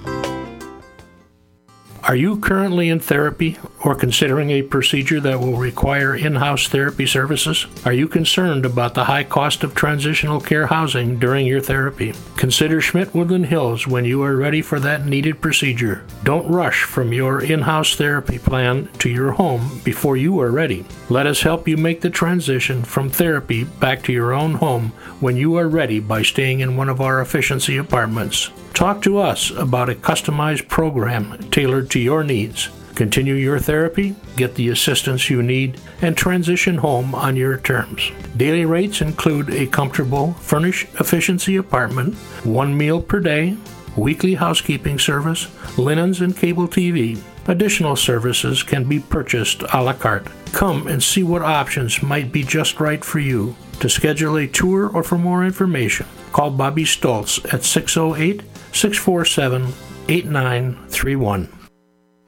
Are you currently in therapy or considering a procedure that will require in-house therapy services? Are you concerned about the high cost of transitional care housing during your therapy? Consider Schmidt-Woodland Hills when you are ready for that needed procedure. Don't rush from your in-house therapy plan to your home before you are ready. Let us help you make the transition from therapy back to your own home when you are ready by staying in one of our efficiency apartments. Talk to us about a customized program tailored to your needs. Continue your therapy, get the assistance you need, and transition home on your terms. Daily rates include a comfortable, furnished efficiency apartment, one meal per day, weekly housekeeping service, linens, and cable T V. Additional services can be purchased a la carte. Come and see what options might be just right for you. To schedule a tour or for more information, call Bobby Stoltz at six oh eight, six four seven, eight nine three one.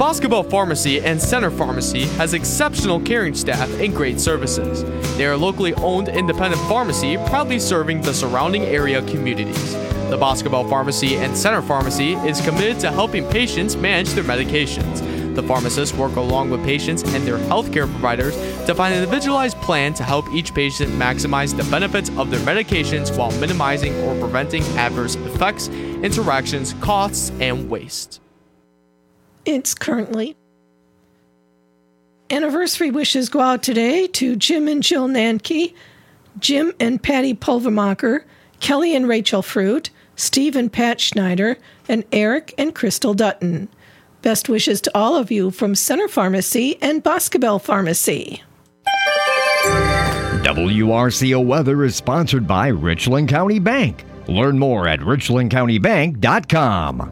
Boscobel Pharmacy and Center Pharmacy has exceptional caring staff and great services. They are a locally owned independent pharmacy proudly serving the surrounding area communities. The Boscobel Pharmacy and Center Pharmacy is committed to helping patients manage their medications. The pharmacists work along with patients and their healthcare providers to find an individualized plan to help each patient maximize the benefits of their medications while minimizing or preventing adverse effects, interactions, costs, and waste. It's currently. Anniversary wishes go out today to Jim and Jill Nanke, Jim and Patty Pulvermacher, Kelly and Rachel Fruit, Steve and Pat Schneider, and Eric and Crystal Dutton. Best wishes to all of you from Center Pharmacy and Boscobel Pharmacy. W R C O Weather is sponsored by Richland County Bank. Learn more at richland county bank dot com.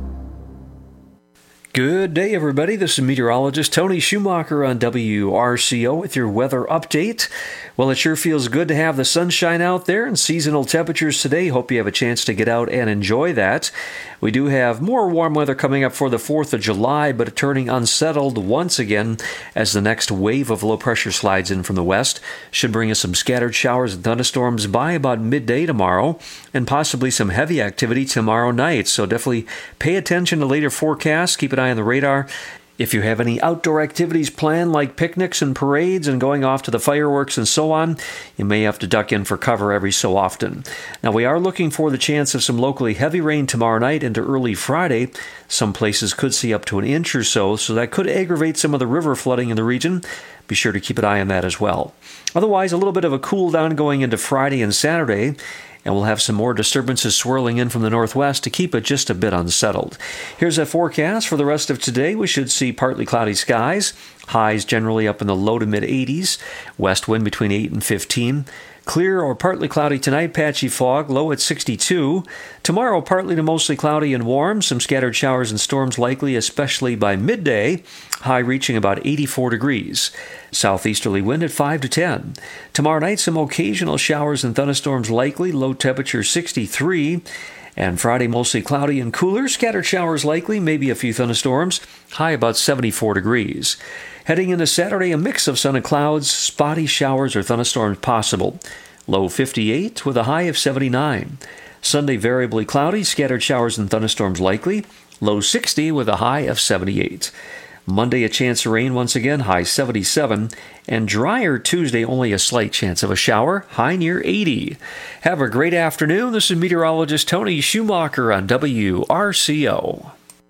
Good day, everybody. This is meteorologist Tony Schumacher on W R C O with your weather update. Well, it sure feels good to have the sunshine out there and seasonal temperatures today. Hope you have a chance to get out and enjoy that. We do have more warm weather coming up for the fourth of July, but turning unsettled once again as the next wave of low pressure slides in from the west. Should bring us some scattered showers and thunderstorms by about midday tomorrow, and possibly some heavy activity tomorrow night. So definitely pay attention to later forecasts. Keep an eye on the radar. If you have any outdoor activities planned, like picnics and parades and going off to the fireworks and so on, you may have to duck in for cover every so often. Now, we are looking for the chance of some locally heavy rain tomorrow night into early Friday. Some places could see up to an inch or so, so that could aggravate some of the river flooding in the region. Be sure to keep an eye on that as well. Otherwise, a little bit of a cool down going into Friday and Saturday, and we'll have some more disturbances swirling in from the northwest to keep it just a bit unsettled. Here's a forecast for the rest of today. We should see partly cloudy skies, highs generally up in the low to mid eighties, west wind between eight and fifteen. Clear or partly cloudy tonight, patchy fog, low at sixty-two. Tomorrow, partly to mostly cloudy and warm, some scattered showers and storms likely, especially by midday, high reaching about eighty-four degrees. Southeasterly wind at five to ten. Tomorrow night, some occasional showers and thunderstorms likely, low temperature sixty-three. And Friday, mostly cloudy and cooler, scattered showers likely, maybe a few thunderstorms, high about seventy-four degrees. Heading into Saturday, a mix of sun and clouds, spotty showers or thunderstorms possible. Low fifty-eight with a high of seventy-nine. Sunday, variably cloudy, scattered showers and thunderstorms likely. Low sixty with a high of seventy-eight. Monday, a chance of rain once again, high seventy-seven. And drier Tuesday, only a slight chance of a shower, high near eighty. Have a great afternoon. This is meteorologist Tony Schumacher on W R C O.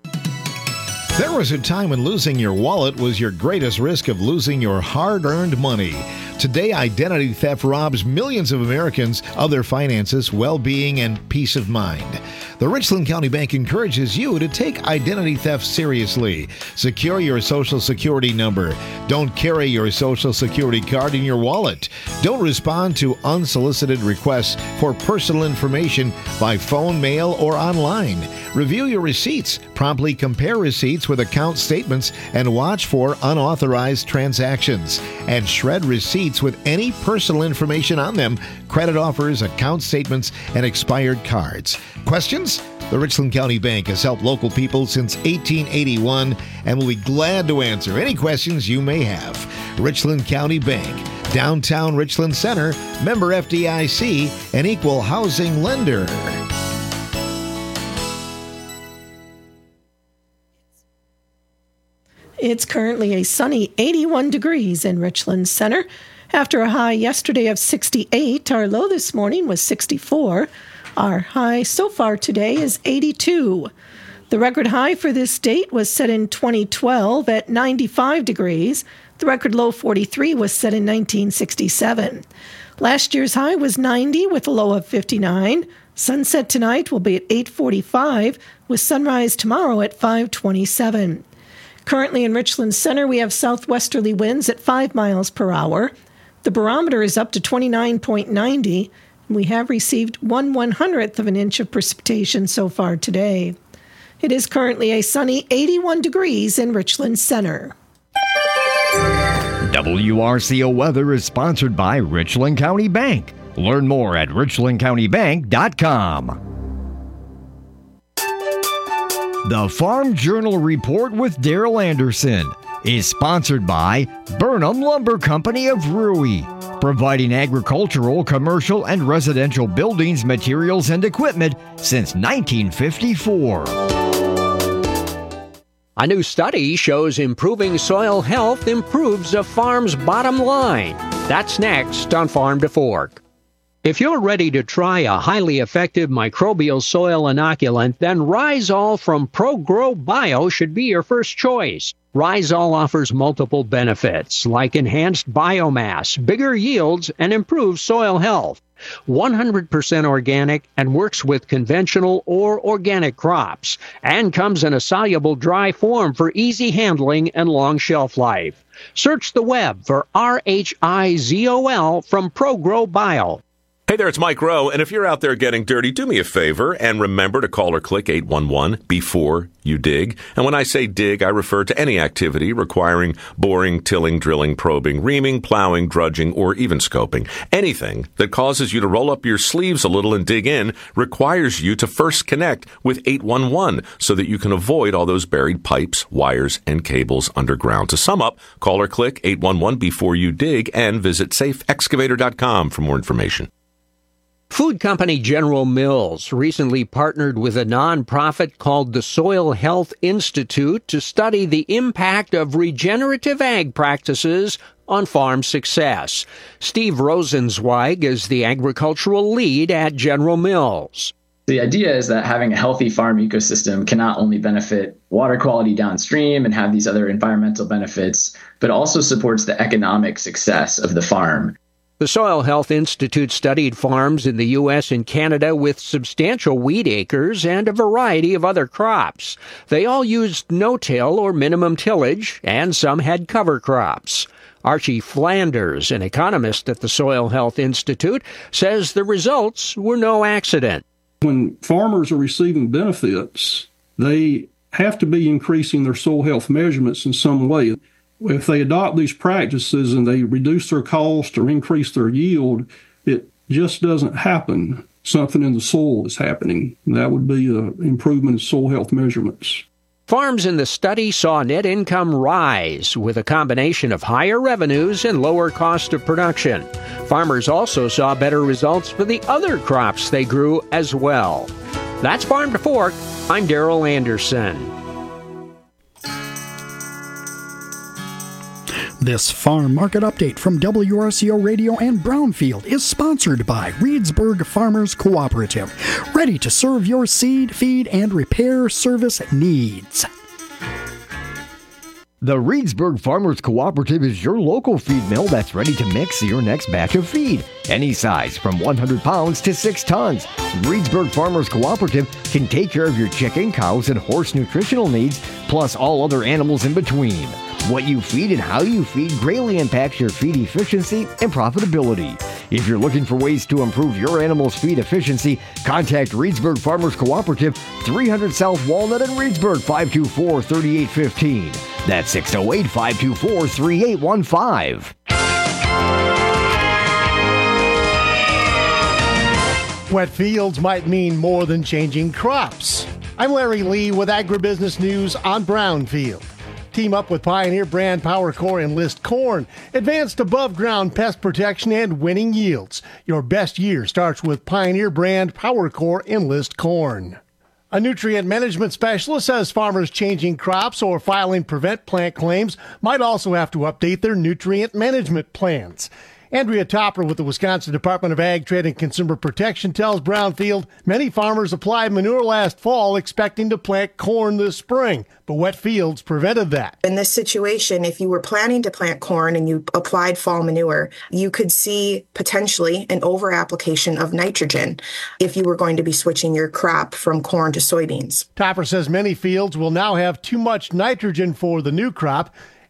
There was a time when losing your wallet was your greatest risk of losing your hard-earned money. Today, identity theft robs millions of Americans of their finances, well-being, and peace of mind. The Richland County Bank encourages you to take identity theft seriously. Secure your Social Security number. Don't carry your Social Security card in your wallet. Don't respond to unsolicited requests for personal information by phone, mail, or online. Review your receipts. Promptly compare receipts with account statements and watch for unauthorized transactions. And shred receipts with any personal information on them, credit offers, account statements, and expired cards. Questions? The Richland County Bank has helped local people since eighteen eighty-one and will be glad to answer any questions you may have. Richland County Bank, downtown Richland Center, member F D I C, and equal housing lender. It's currently a sunny eighty-one degrees in Richland Center. After a high yesterday of sixty-eight, our low this morning was sixty-four. Our high so far today is eighty-two. The record high for this date was set in twenty twelve at ninety-five degrees. The record low forty-three was set in nineteen sixty-seven. Last year's high was ninety with a low of fifty-nine. Sunset tonight will be at eight forty-five with sunrise tomorrow at five twenty-seven. Currently in Richland Center, we have southwesterly winds at five miles per hour. The barometer is up to twenty-nine point nine zero. We have received one one-hundredth of an inch of precipitation so far today. It is currently a sunny eighty-one degrees in Richland Center. W R C O Weather is sponsored by Richland County Bank. Learn more at richland county bank dot com. The Farm Journal Report with Daryl Anderson is sponsored by Burnham Lumber Company of Rui, providing agricultural, commercial, and residential buildings, materials, and equipment since nineteen fifty-four. A new study shows improving soil health improves a farm's bottom line. That's next on Farm to Fork. If you're ready to try a highly effective microbial soil inoculant, then Rhizol from ProGrow Bio should be your first choice. Rhizol offers multiple benefits, like enhanced biomass, bigger yields, and improved soil health. one hundred percent organic and works with conventional or organic crops, and comes in a soluble dry form for easy handling and long shelf life. Search the web for R H I Z O L from ProGrow Bio. Hey there, it's Mike Rowe, and if you're out there getting dirty, do me a favor and remember to call or click eight one one before you dig. And when I say dig, I refer to any activity requiring boring, tilling, drilling, probing, reaming, plowing, drudging, or even scoping. Anything that causes you to roll up your sleeves a little and dig in requires you to first connect with eight one one so that you can avoid all those buried pipes, wires, and cables underground. To sum up, call or click eight one one before you dig and visit safe excavator dot com for more information. Food company General Mills recently partnered with a nonprofit called the Soil Health Institute to study the impact of regenerative ag practices on farm success. Steve Rosenzweig is the agricultural lead at General Mills. The idea is that having a healthy farm ecosystem can not only benefit water quality downstream and have these other environmental benefits, but also supports the economic success of the farm. The Soil Health Institute studied farms in the U S and Canada with substantial wheat acres and a variety of other crops. They all used no-till or minimum tillage, and some had cover crops. Archie Flanders, an economist at the Soil Health Institute, says the results were no accident. When farmers are receiving benefits, they have to be increasing their soil health measurements in some way. If they adopt these practices and they reduce their cost or increase their yield, it just doesn't happen. Something in the soil is happening. That would be an improvement in soil health measurements. Farms in the study saw net income rise with a combination of higher revenues and lower cost of production. Farmers also saw better results for the other crops they grew as well. That's Farm to Fork. I'm Daryl Anderson. This farm market update from W R C O Radio and Brownfield is sponsored by Reedsburg Farmers Cooperative, ready to serve your seed, feed, and repair service needs. The Reedsburg Farmers Cooperative is your local feed mill that's ready to mix your next batch of feed. Any size, from one hundred pounds to six tons. Reedsburg Farmers Cooperative can take care of your chicken, cows, and horse nutritional needs, plus all other animals in between. What you feed and how you feed greatly impacts your feed efficiency and profitability. If you're looking for ways to improve your animal's feed efficiency, contact Reedsburg Farmers Cooperative, three hundred South Walnut in Reedsburg, five two four, three eight one five. That's six oh eight, five two four, three eight one five. Wet fields might mean more than changing crops. I'm Larry Lee with Agribusiness News on Brownfield. Team up with Pioneer brand PowerCore Enlist Corn. Advanced above-ground pest protection and winning yields. Your best year starts with Pioneer brand PowerCore Enlist Corn. A nutrient management specialist says farmers changing crops or filing prevent plant claims might also have to update their nutrient management plans. Andrea Topper with the Wisconsin Department of Ag, Trade, and Consumer Protection tells Brownfield many farmers applied manure last fall expecting to plant corn this spring, but wet fields prevented that. In this situation, if you were planning to plant corn and you applied fall manure, you could see potentially an over-application of nitrogen if you were going to be switching your crop from corn to soybeans. Topper says many fields will now have too much nitrogen for the new crop,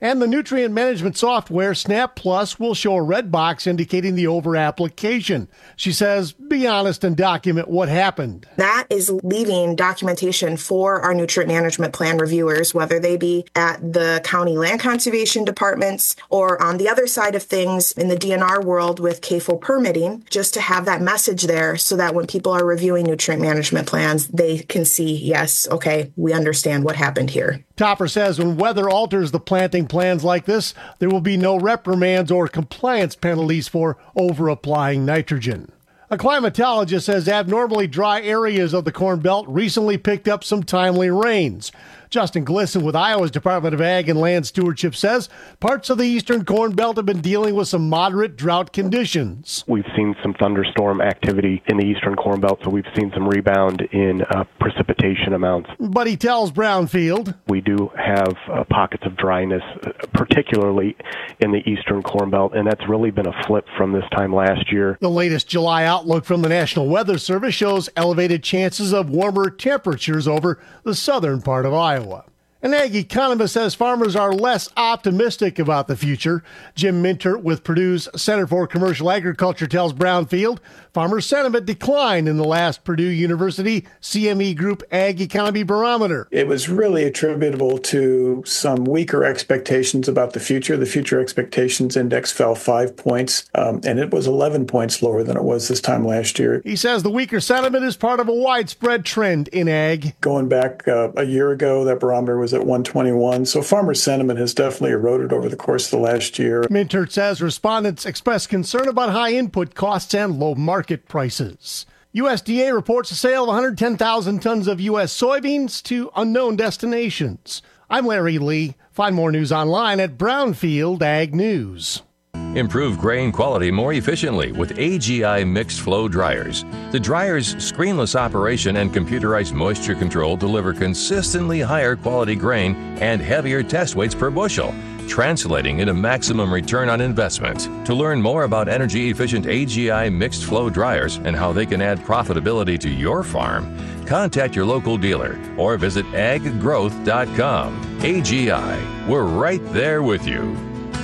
And the nutrient management software Snap Plus will show a red box indicating the over-application. She says, be honest and document what happened. That is leaving documentation for our nutrient management plan reviewers, whether they be at the county land conservation departments or on the other side of things in the D N R world with C A F O permitting, just to have that message there so that when people are reviewing nutrient management plans, they can see, yes, okay, we understand what happened here. Topper says when weather alters the planting plans like this, there will be no reprimands or compliance penalties for over-applying nitrogen. A climatologist says abnormally dry areas of the Corn Belt recently picked up some timely rains. Justin Glisson with Iowa's Department of Ag and Land Stewardship says parts of the eastern Corn Belt have been dealing with some moderate drought conditions. We've seen some thunderstorm activity in the eastern Corn Belt, so we've seen some rebound in uh, precipitation amounts. But he tells Brownfield, we do have uh, pockets of dryness, uh, particularly in the eastern Corn Belt, and that's really been a flip from this time last year. The latest July outlook from the National Weather Service shows elevated chances of warmer temperatures over the southern part of Iowa. An ag economist says farmers are less optimistic about the future. Jim Minter with Purdue's Center for Commercial Agriculture tells Brownfield farmer sentiment declined in the last Purdue University C M E Group Ag Economy Barometer. It was really attributable to some weaker expectations about the future. The future expectations index fell five points, um, and it was eleven points lower than it was this time last year. He says the weaker sentiment is part of a widespread trend in ag. Going back uh, a year ago, that barometer was at one twenty-one, so farmer sentiment has definitely eroded over the course of the last year. Mintert says respondents expressed concern about high input costs and low market prices. U S D A reports a sale of one hundred ten thousand tons of U S soybeans to unknown destinations. I'm Larry Lee. Find more news online at Brownfield Ag News. Improve grain quality more efficiently with A G I mixed flow dryers. The dryer's screenless operation and computerized moisture control deliver consistently higher quality grain and heavier test weights per bushel, translating into maximum return on investment. To learn more about energy efficient A G I mixed flow dryers and how they can add profitability to your farm, contact your local dealer or visit ag growth dot com. A G I, we're right there with you.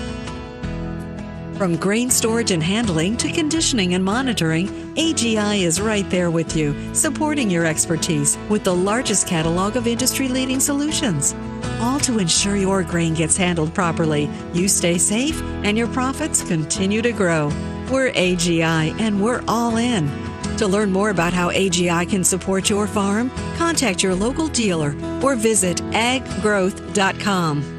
From grain storage and handling to conditioning and monitoring, A G I is right there with you, supporting your expertise with the largest catalog of industry-leading solutions. All to ensure your grain gets handled properly, you stay safe, and your profits continue to grow. We're A G I, and we're all in. To learn more about how A G I can support your farm, contact your local dealer or visit ag growth dot com.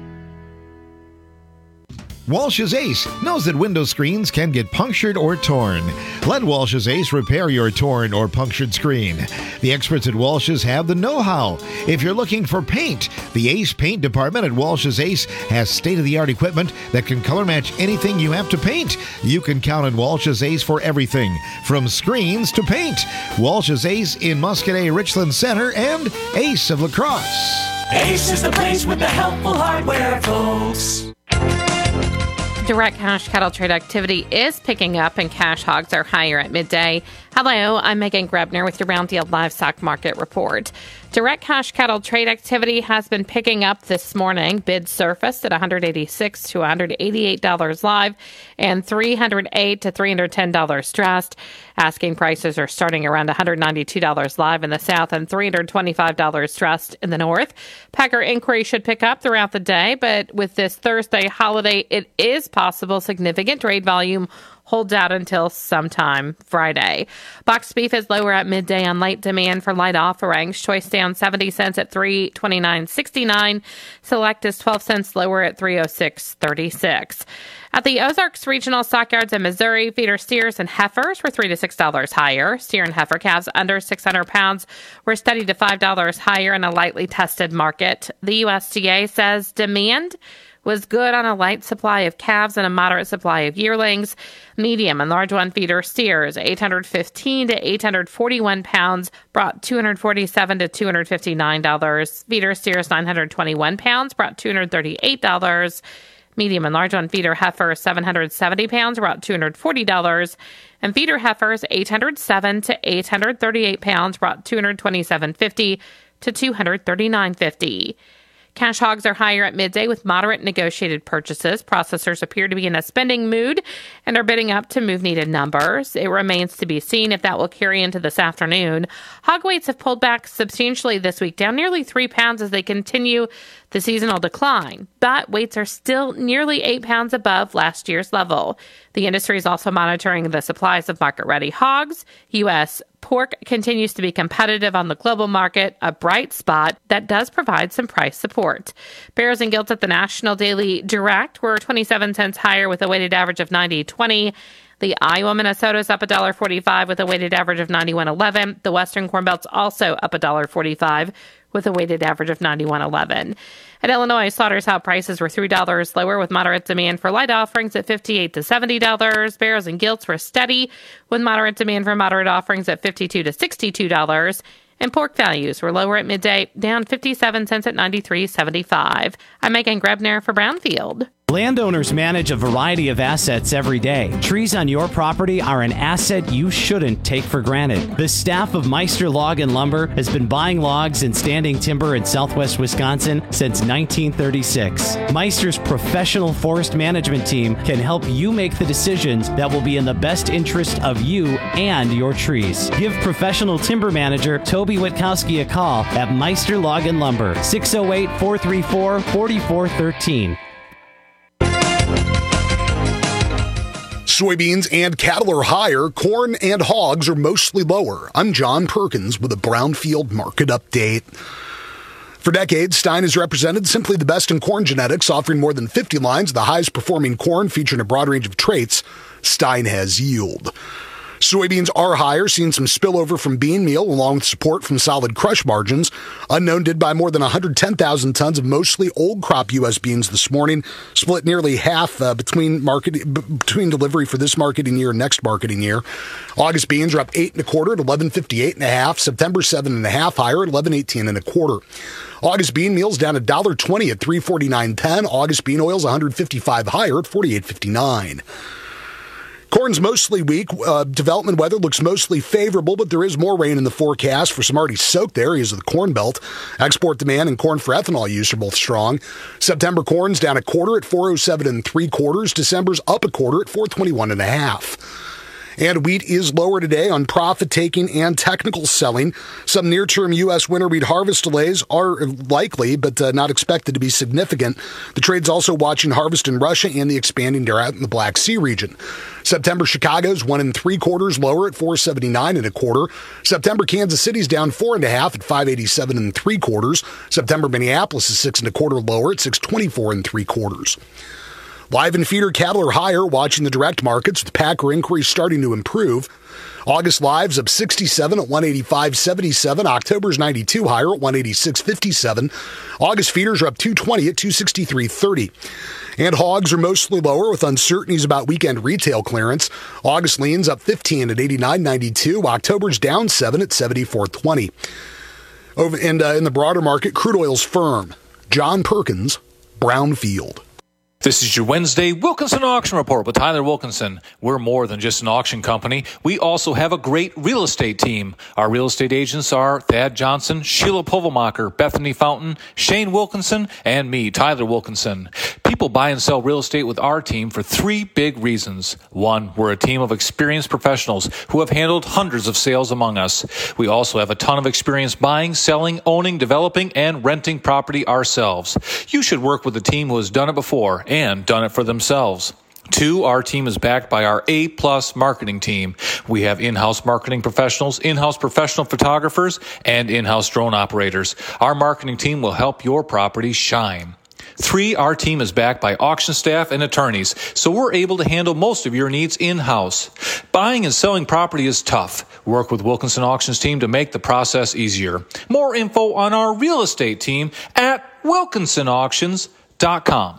Walsh's Ace knows that window screens can get punctured or torn. Let Walsh's Ace repair your torn or punctured screen. The experts at Walsh's have the know-how. If you're looking for paint, the Ace Paint Department at Walsh's Ace has state-of-the-art equipment that can color match anything you have to paint. You can count on Walsh's Ace for everything, from screens to paint. Walsh's Ace in Muscadet Richland Center and Ace of La Crosse. Ace is the place with the helpful hardware, folks. Direct cash cattle trade activity is picking up and cash hogs are higher at midday. Hello, I'm Megan Grebner with your Brownfield Livestock Market Report. Direct cash cattle trade activity has been picking up this morning. Bids surfaced at one hundred eighty-six to one hundred eighty-eight dollars live and three hundred eight to three hundred ten dollars stressed. Asking prices are starting around one hundred ninety-two dollars live in the south and three hundred twenty-five dollars stressed in the north. Packer inquiry should pick up throughout the day, but with this Thursday holiday, it is possible significant trade volume holds out until sometime Friday. Boxed beef is lower at midday on light demand for light offerings. Choice down seventy cents at three twenty-nine sixty-nine. Select is twelve cents lower at three oh six thirty-six. At the Ozarks Regional Stockyards in Missouri, feeder steers and heifers were three to six dollars higher. Steer and heifer calves under six hundred pounds were steady to five dollars higher in a lightly tested market. The U S D A says demand was good on a light supply of calves and a moderate supply of yearlings. Medium and large one feeder steers, eight hundred fifteen to eight hundred forty-one pounds, brought two hundred forty-seven to two hundred fifty-nine dollars. Feeder steers, nine hundred twenty-one pounds, brought two hundred thirty-eight dollars. Medium and large one feeder heifer, seven hundred seventy pounds, brought two hundred forty dollars. And feeder heifers, eight hundred seven to eight hundred thirty-eight pounds, brought two hundred twenty-seven fifty to two hundred thirty-nine fifty. Cash hogs are higher at midday with moderate negotiated purchases. Processors appear to be in a spending mood and are bidding up to move needed numbers. It remains to be seen if that will carry into this afternoon. Hog weights have pulled back substantially this week, down nearly three pounds as they continue the seasonal decline, but weights are still nearly eight pounds above last year's level. The industry is also monitoring the supplies of market-ready hogs. U S pork continues to be competitive on the global market, a bright spot that does provide some price support. Bears and gilts at the National Daily Direct were twenty-seven cents higher with a weighted average of ninety twenty. The Iowa Minnesota is up one dollar forty-five with a weighted average of ninety-one eleven. The Western Corn Belt's also up one dollar forty-five with a weighted average of ninety-one eleven. At Illinois, slaughter's hog prices were three dollars lower with moderate demand for light offerings at fifty-eight to seventy dollars. Barrels and gilts were steady with moderate demand for moderate offerings at fifty-two to sixty-two dollars. And pork values were lower at midday, down fifty-seven cents at ninety-three seventy-five. I'm Megan Grebner for Brownfield. Landowners manage a variety of assets every day. Trees on your property are an asset you shouldn't take for granted. The staff of Meister Log and Lumber has been buying logs and standing timber in southwest Wisconsin since nineteen thirty-six. Meister's professional forest management team can help you make the decisions that will be in the best interest of you and your trees. Give professional timber manager Toby Witkowski a call at Meister Log and Lumber, six oh eight, four three four, four four one three. Soybeans and cattle are higher. Corn and hogs are mostly lower. I'm John Perkins with a Brownfield Market Update. For decades, Stein has represented simply the best in corn genetics, offering more than fifty lines of the highest performing corn featuring a broad range of traits. Stein has yield. Soybeans are higher, seeing some spillover from bean meal along with support from solid crush margins. Unknown did buy more than one hundred ten thousand tons of mostly old crop U S beans this morning, split nearly half uh, between market b- between delivery for this marketing year and next marketing year. August beans are up eight and a quarter at eleven fifty-eight and a half. September seven and a half higher at eleven eighteen and a quarter. August bean meal's down one dollar twenty at three forty-nine ten. August bean oil's one hundred fifty-five higher at forty-eight fifty-nine. Corn's mostly weak. Uh, development weather looks mostly favorable, but there is more rain in the forecast for some already soaked areas of the Corn Belt. Export demand and corn for ethanol use are both strong. September corn's down a quarter at four oh seven and three quarters. December's up a quarter at four twenty-one and a half. And wheat is lower today on profit-taking and technical selling. Some near-term U S winter wheat harvest delays are likely, but uh, not expected to be significant. The trade's also watching harvest in Russia and the expanding drought in the Black Sea region. September Chicago's one and three quarters lower at four seventy-nine and a quarter. September Kansas City's down four and a half at five eighty-seven and three quarters. September Minneapolis is six and a quarter lower at six twenty-four and three quarters. Live and feeder cattle are higher, watching the direct markets with packer inquiries starting to improve. August lives up sixty-seven at one eighty-five seventy-seven. October's ninety-two higher at one eighty-six fifty-seven. August feeders are up two twenty at two sixty-three thirty. And hogs are mostly lower with uncertainties about weekend retail clearance. August leans up fifteen at eighty-nine ninety-two. October's down seven at seventy-four twenty. Over and uh, in the broader market, crude oil's firm. John Perkins, Brownfield. This is your Wednesday Wilkinson Auction Report with Tyler Wilkinson. We're more than just an auction company. We also have a great real estate team. Our real estate agents are Thad Johnson, Sheila Povelmacher, Bethany Fountain, Shane Wilkinson, and me, Tyler Wilkinson. People buy and sell real estate with our team for three big reasons. One, we're a team of experienced professionals who have handled hundreds of sales among us. We also have a ton of experience buying, selling, owning, developing, and renting property ourselves. You should work with a team who has done it before and done it for themselves. Two, our team is backed by our A-plus marketing team. We have in-house marketing professionals, in-house professional photographers, and in-house drone operators. Our marketing team will help your property shine. Three, our team is backed by auction staff and attorneys, so we're able to handle most of your needs in-house. Buying and selling property is tough. Work with Wilkinson Auctions team to make the process easier. More info on our real estate team at wilkinson auctions dot com.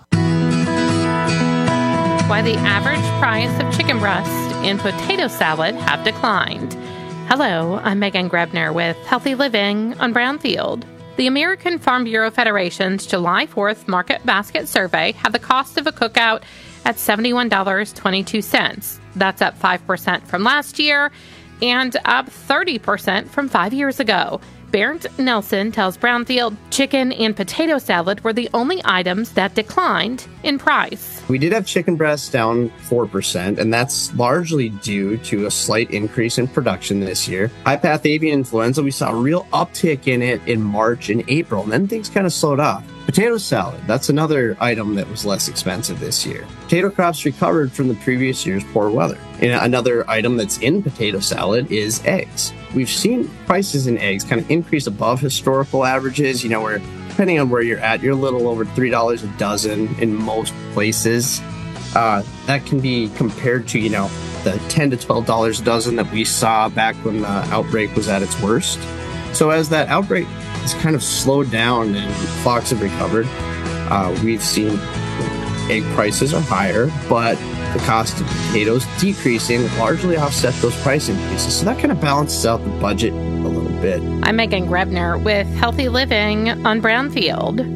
Why the average price of chicken breast and potato salad have declined. Hello, I'm Megan Grebner with Healthy Living on Brownfield. The American Farm Bureau Federation's July fourth Market Basket Survey had the cost of a cookout at seventy-one dollars and twenty-two cents. That's up five percent from last year and up thirty percent from five years ago. Bernd Nelson tells Brownfield chicken and potato salad were the only items that declined in price. We did have chicken breasts down four percent, and that's largely due to a slight increase in production this year. High-path avian influenza, we saw a real uptick in it in March and April, and then things kind of slowed off. Potato salad, that's another item that was less expensive this year. Potato crops recovered from the previous year's poor weather. And another item that's in potato salad is eggs. We've seen prices in eggs kind of increase above historical averages, you know, where depending on where you're at, you're a little over three dollars a dozen in most places. Uh, that can be compared to, you know, the ten to twelve dollars a dozen that we saw back when the outbreak was at its worst. So as that outbreak has kind of slowed down and flocks have recovered, uh, we've seen egg prices are higher, but the cost of potatoes decreasing largely offset those price increases. So that kind of balances out the budget a little bit. I'm Megan Grebner with Healthy Living on Brownfield.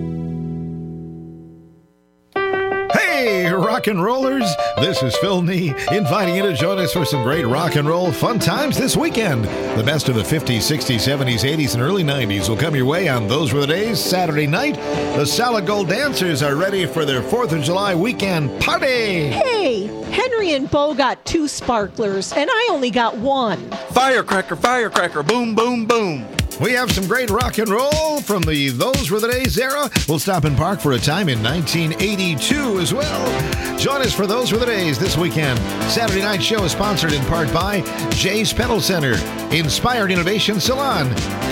Hey, rock and rollers, this is Phil Nee inviting you to join us for some great rock and roll fun times this weekend. The best of the fifties, sixties, seventies, eighties, and early nineties will come your way on Those Were the Days Saturday night. The Solid Gold Dancers are ready for their fourth of July weekend party. Hey, Henry and Bo got two sparklers, and I only got one. Firecracker, firecracker, boom, boom, boom. We have some great rock and roll from the Those Were the Days era. We'll stop and park for a time in nineteen eighty-two as well. Join us for Those Were the Days this weekend. Saturday night show is sponsored in part by Jay's Pedal Center, Inspired Innovation Salon,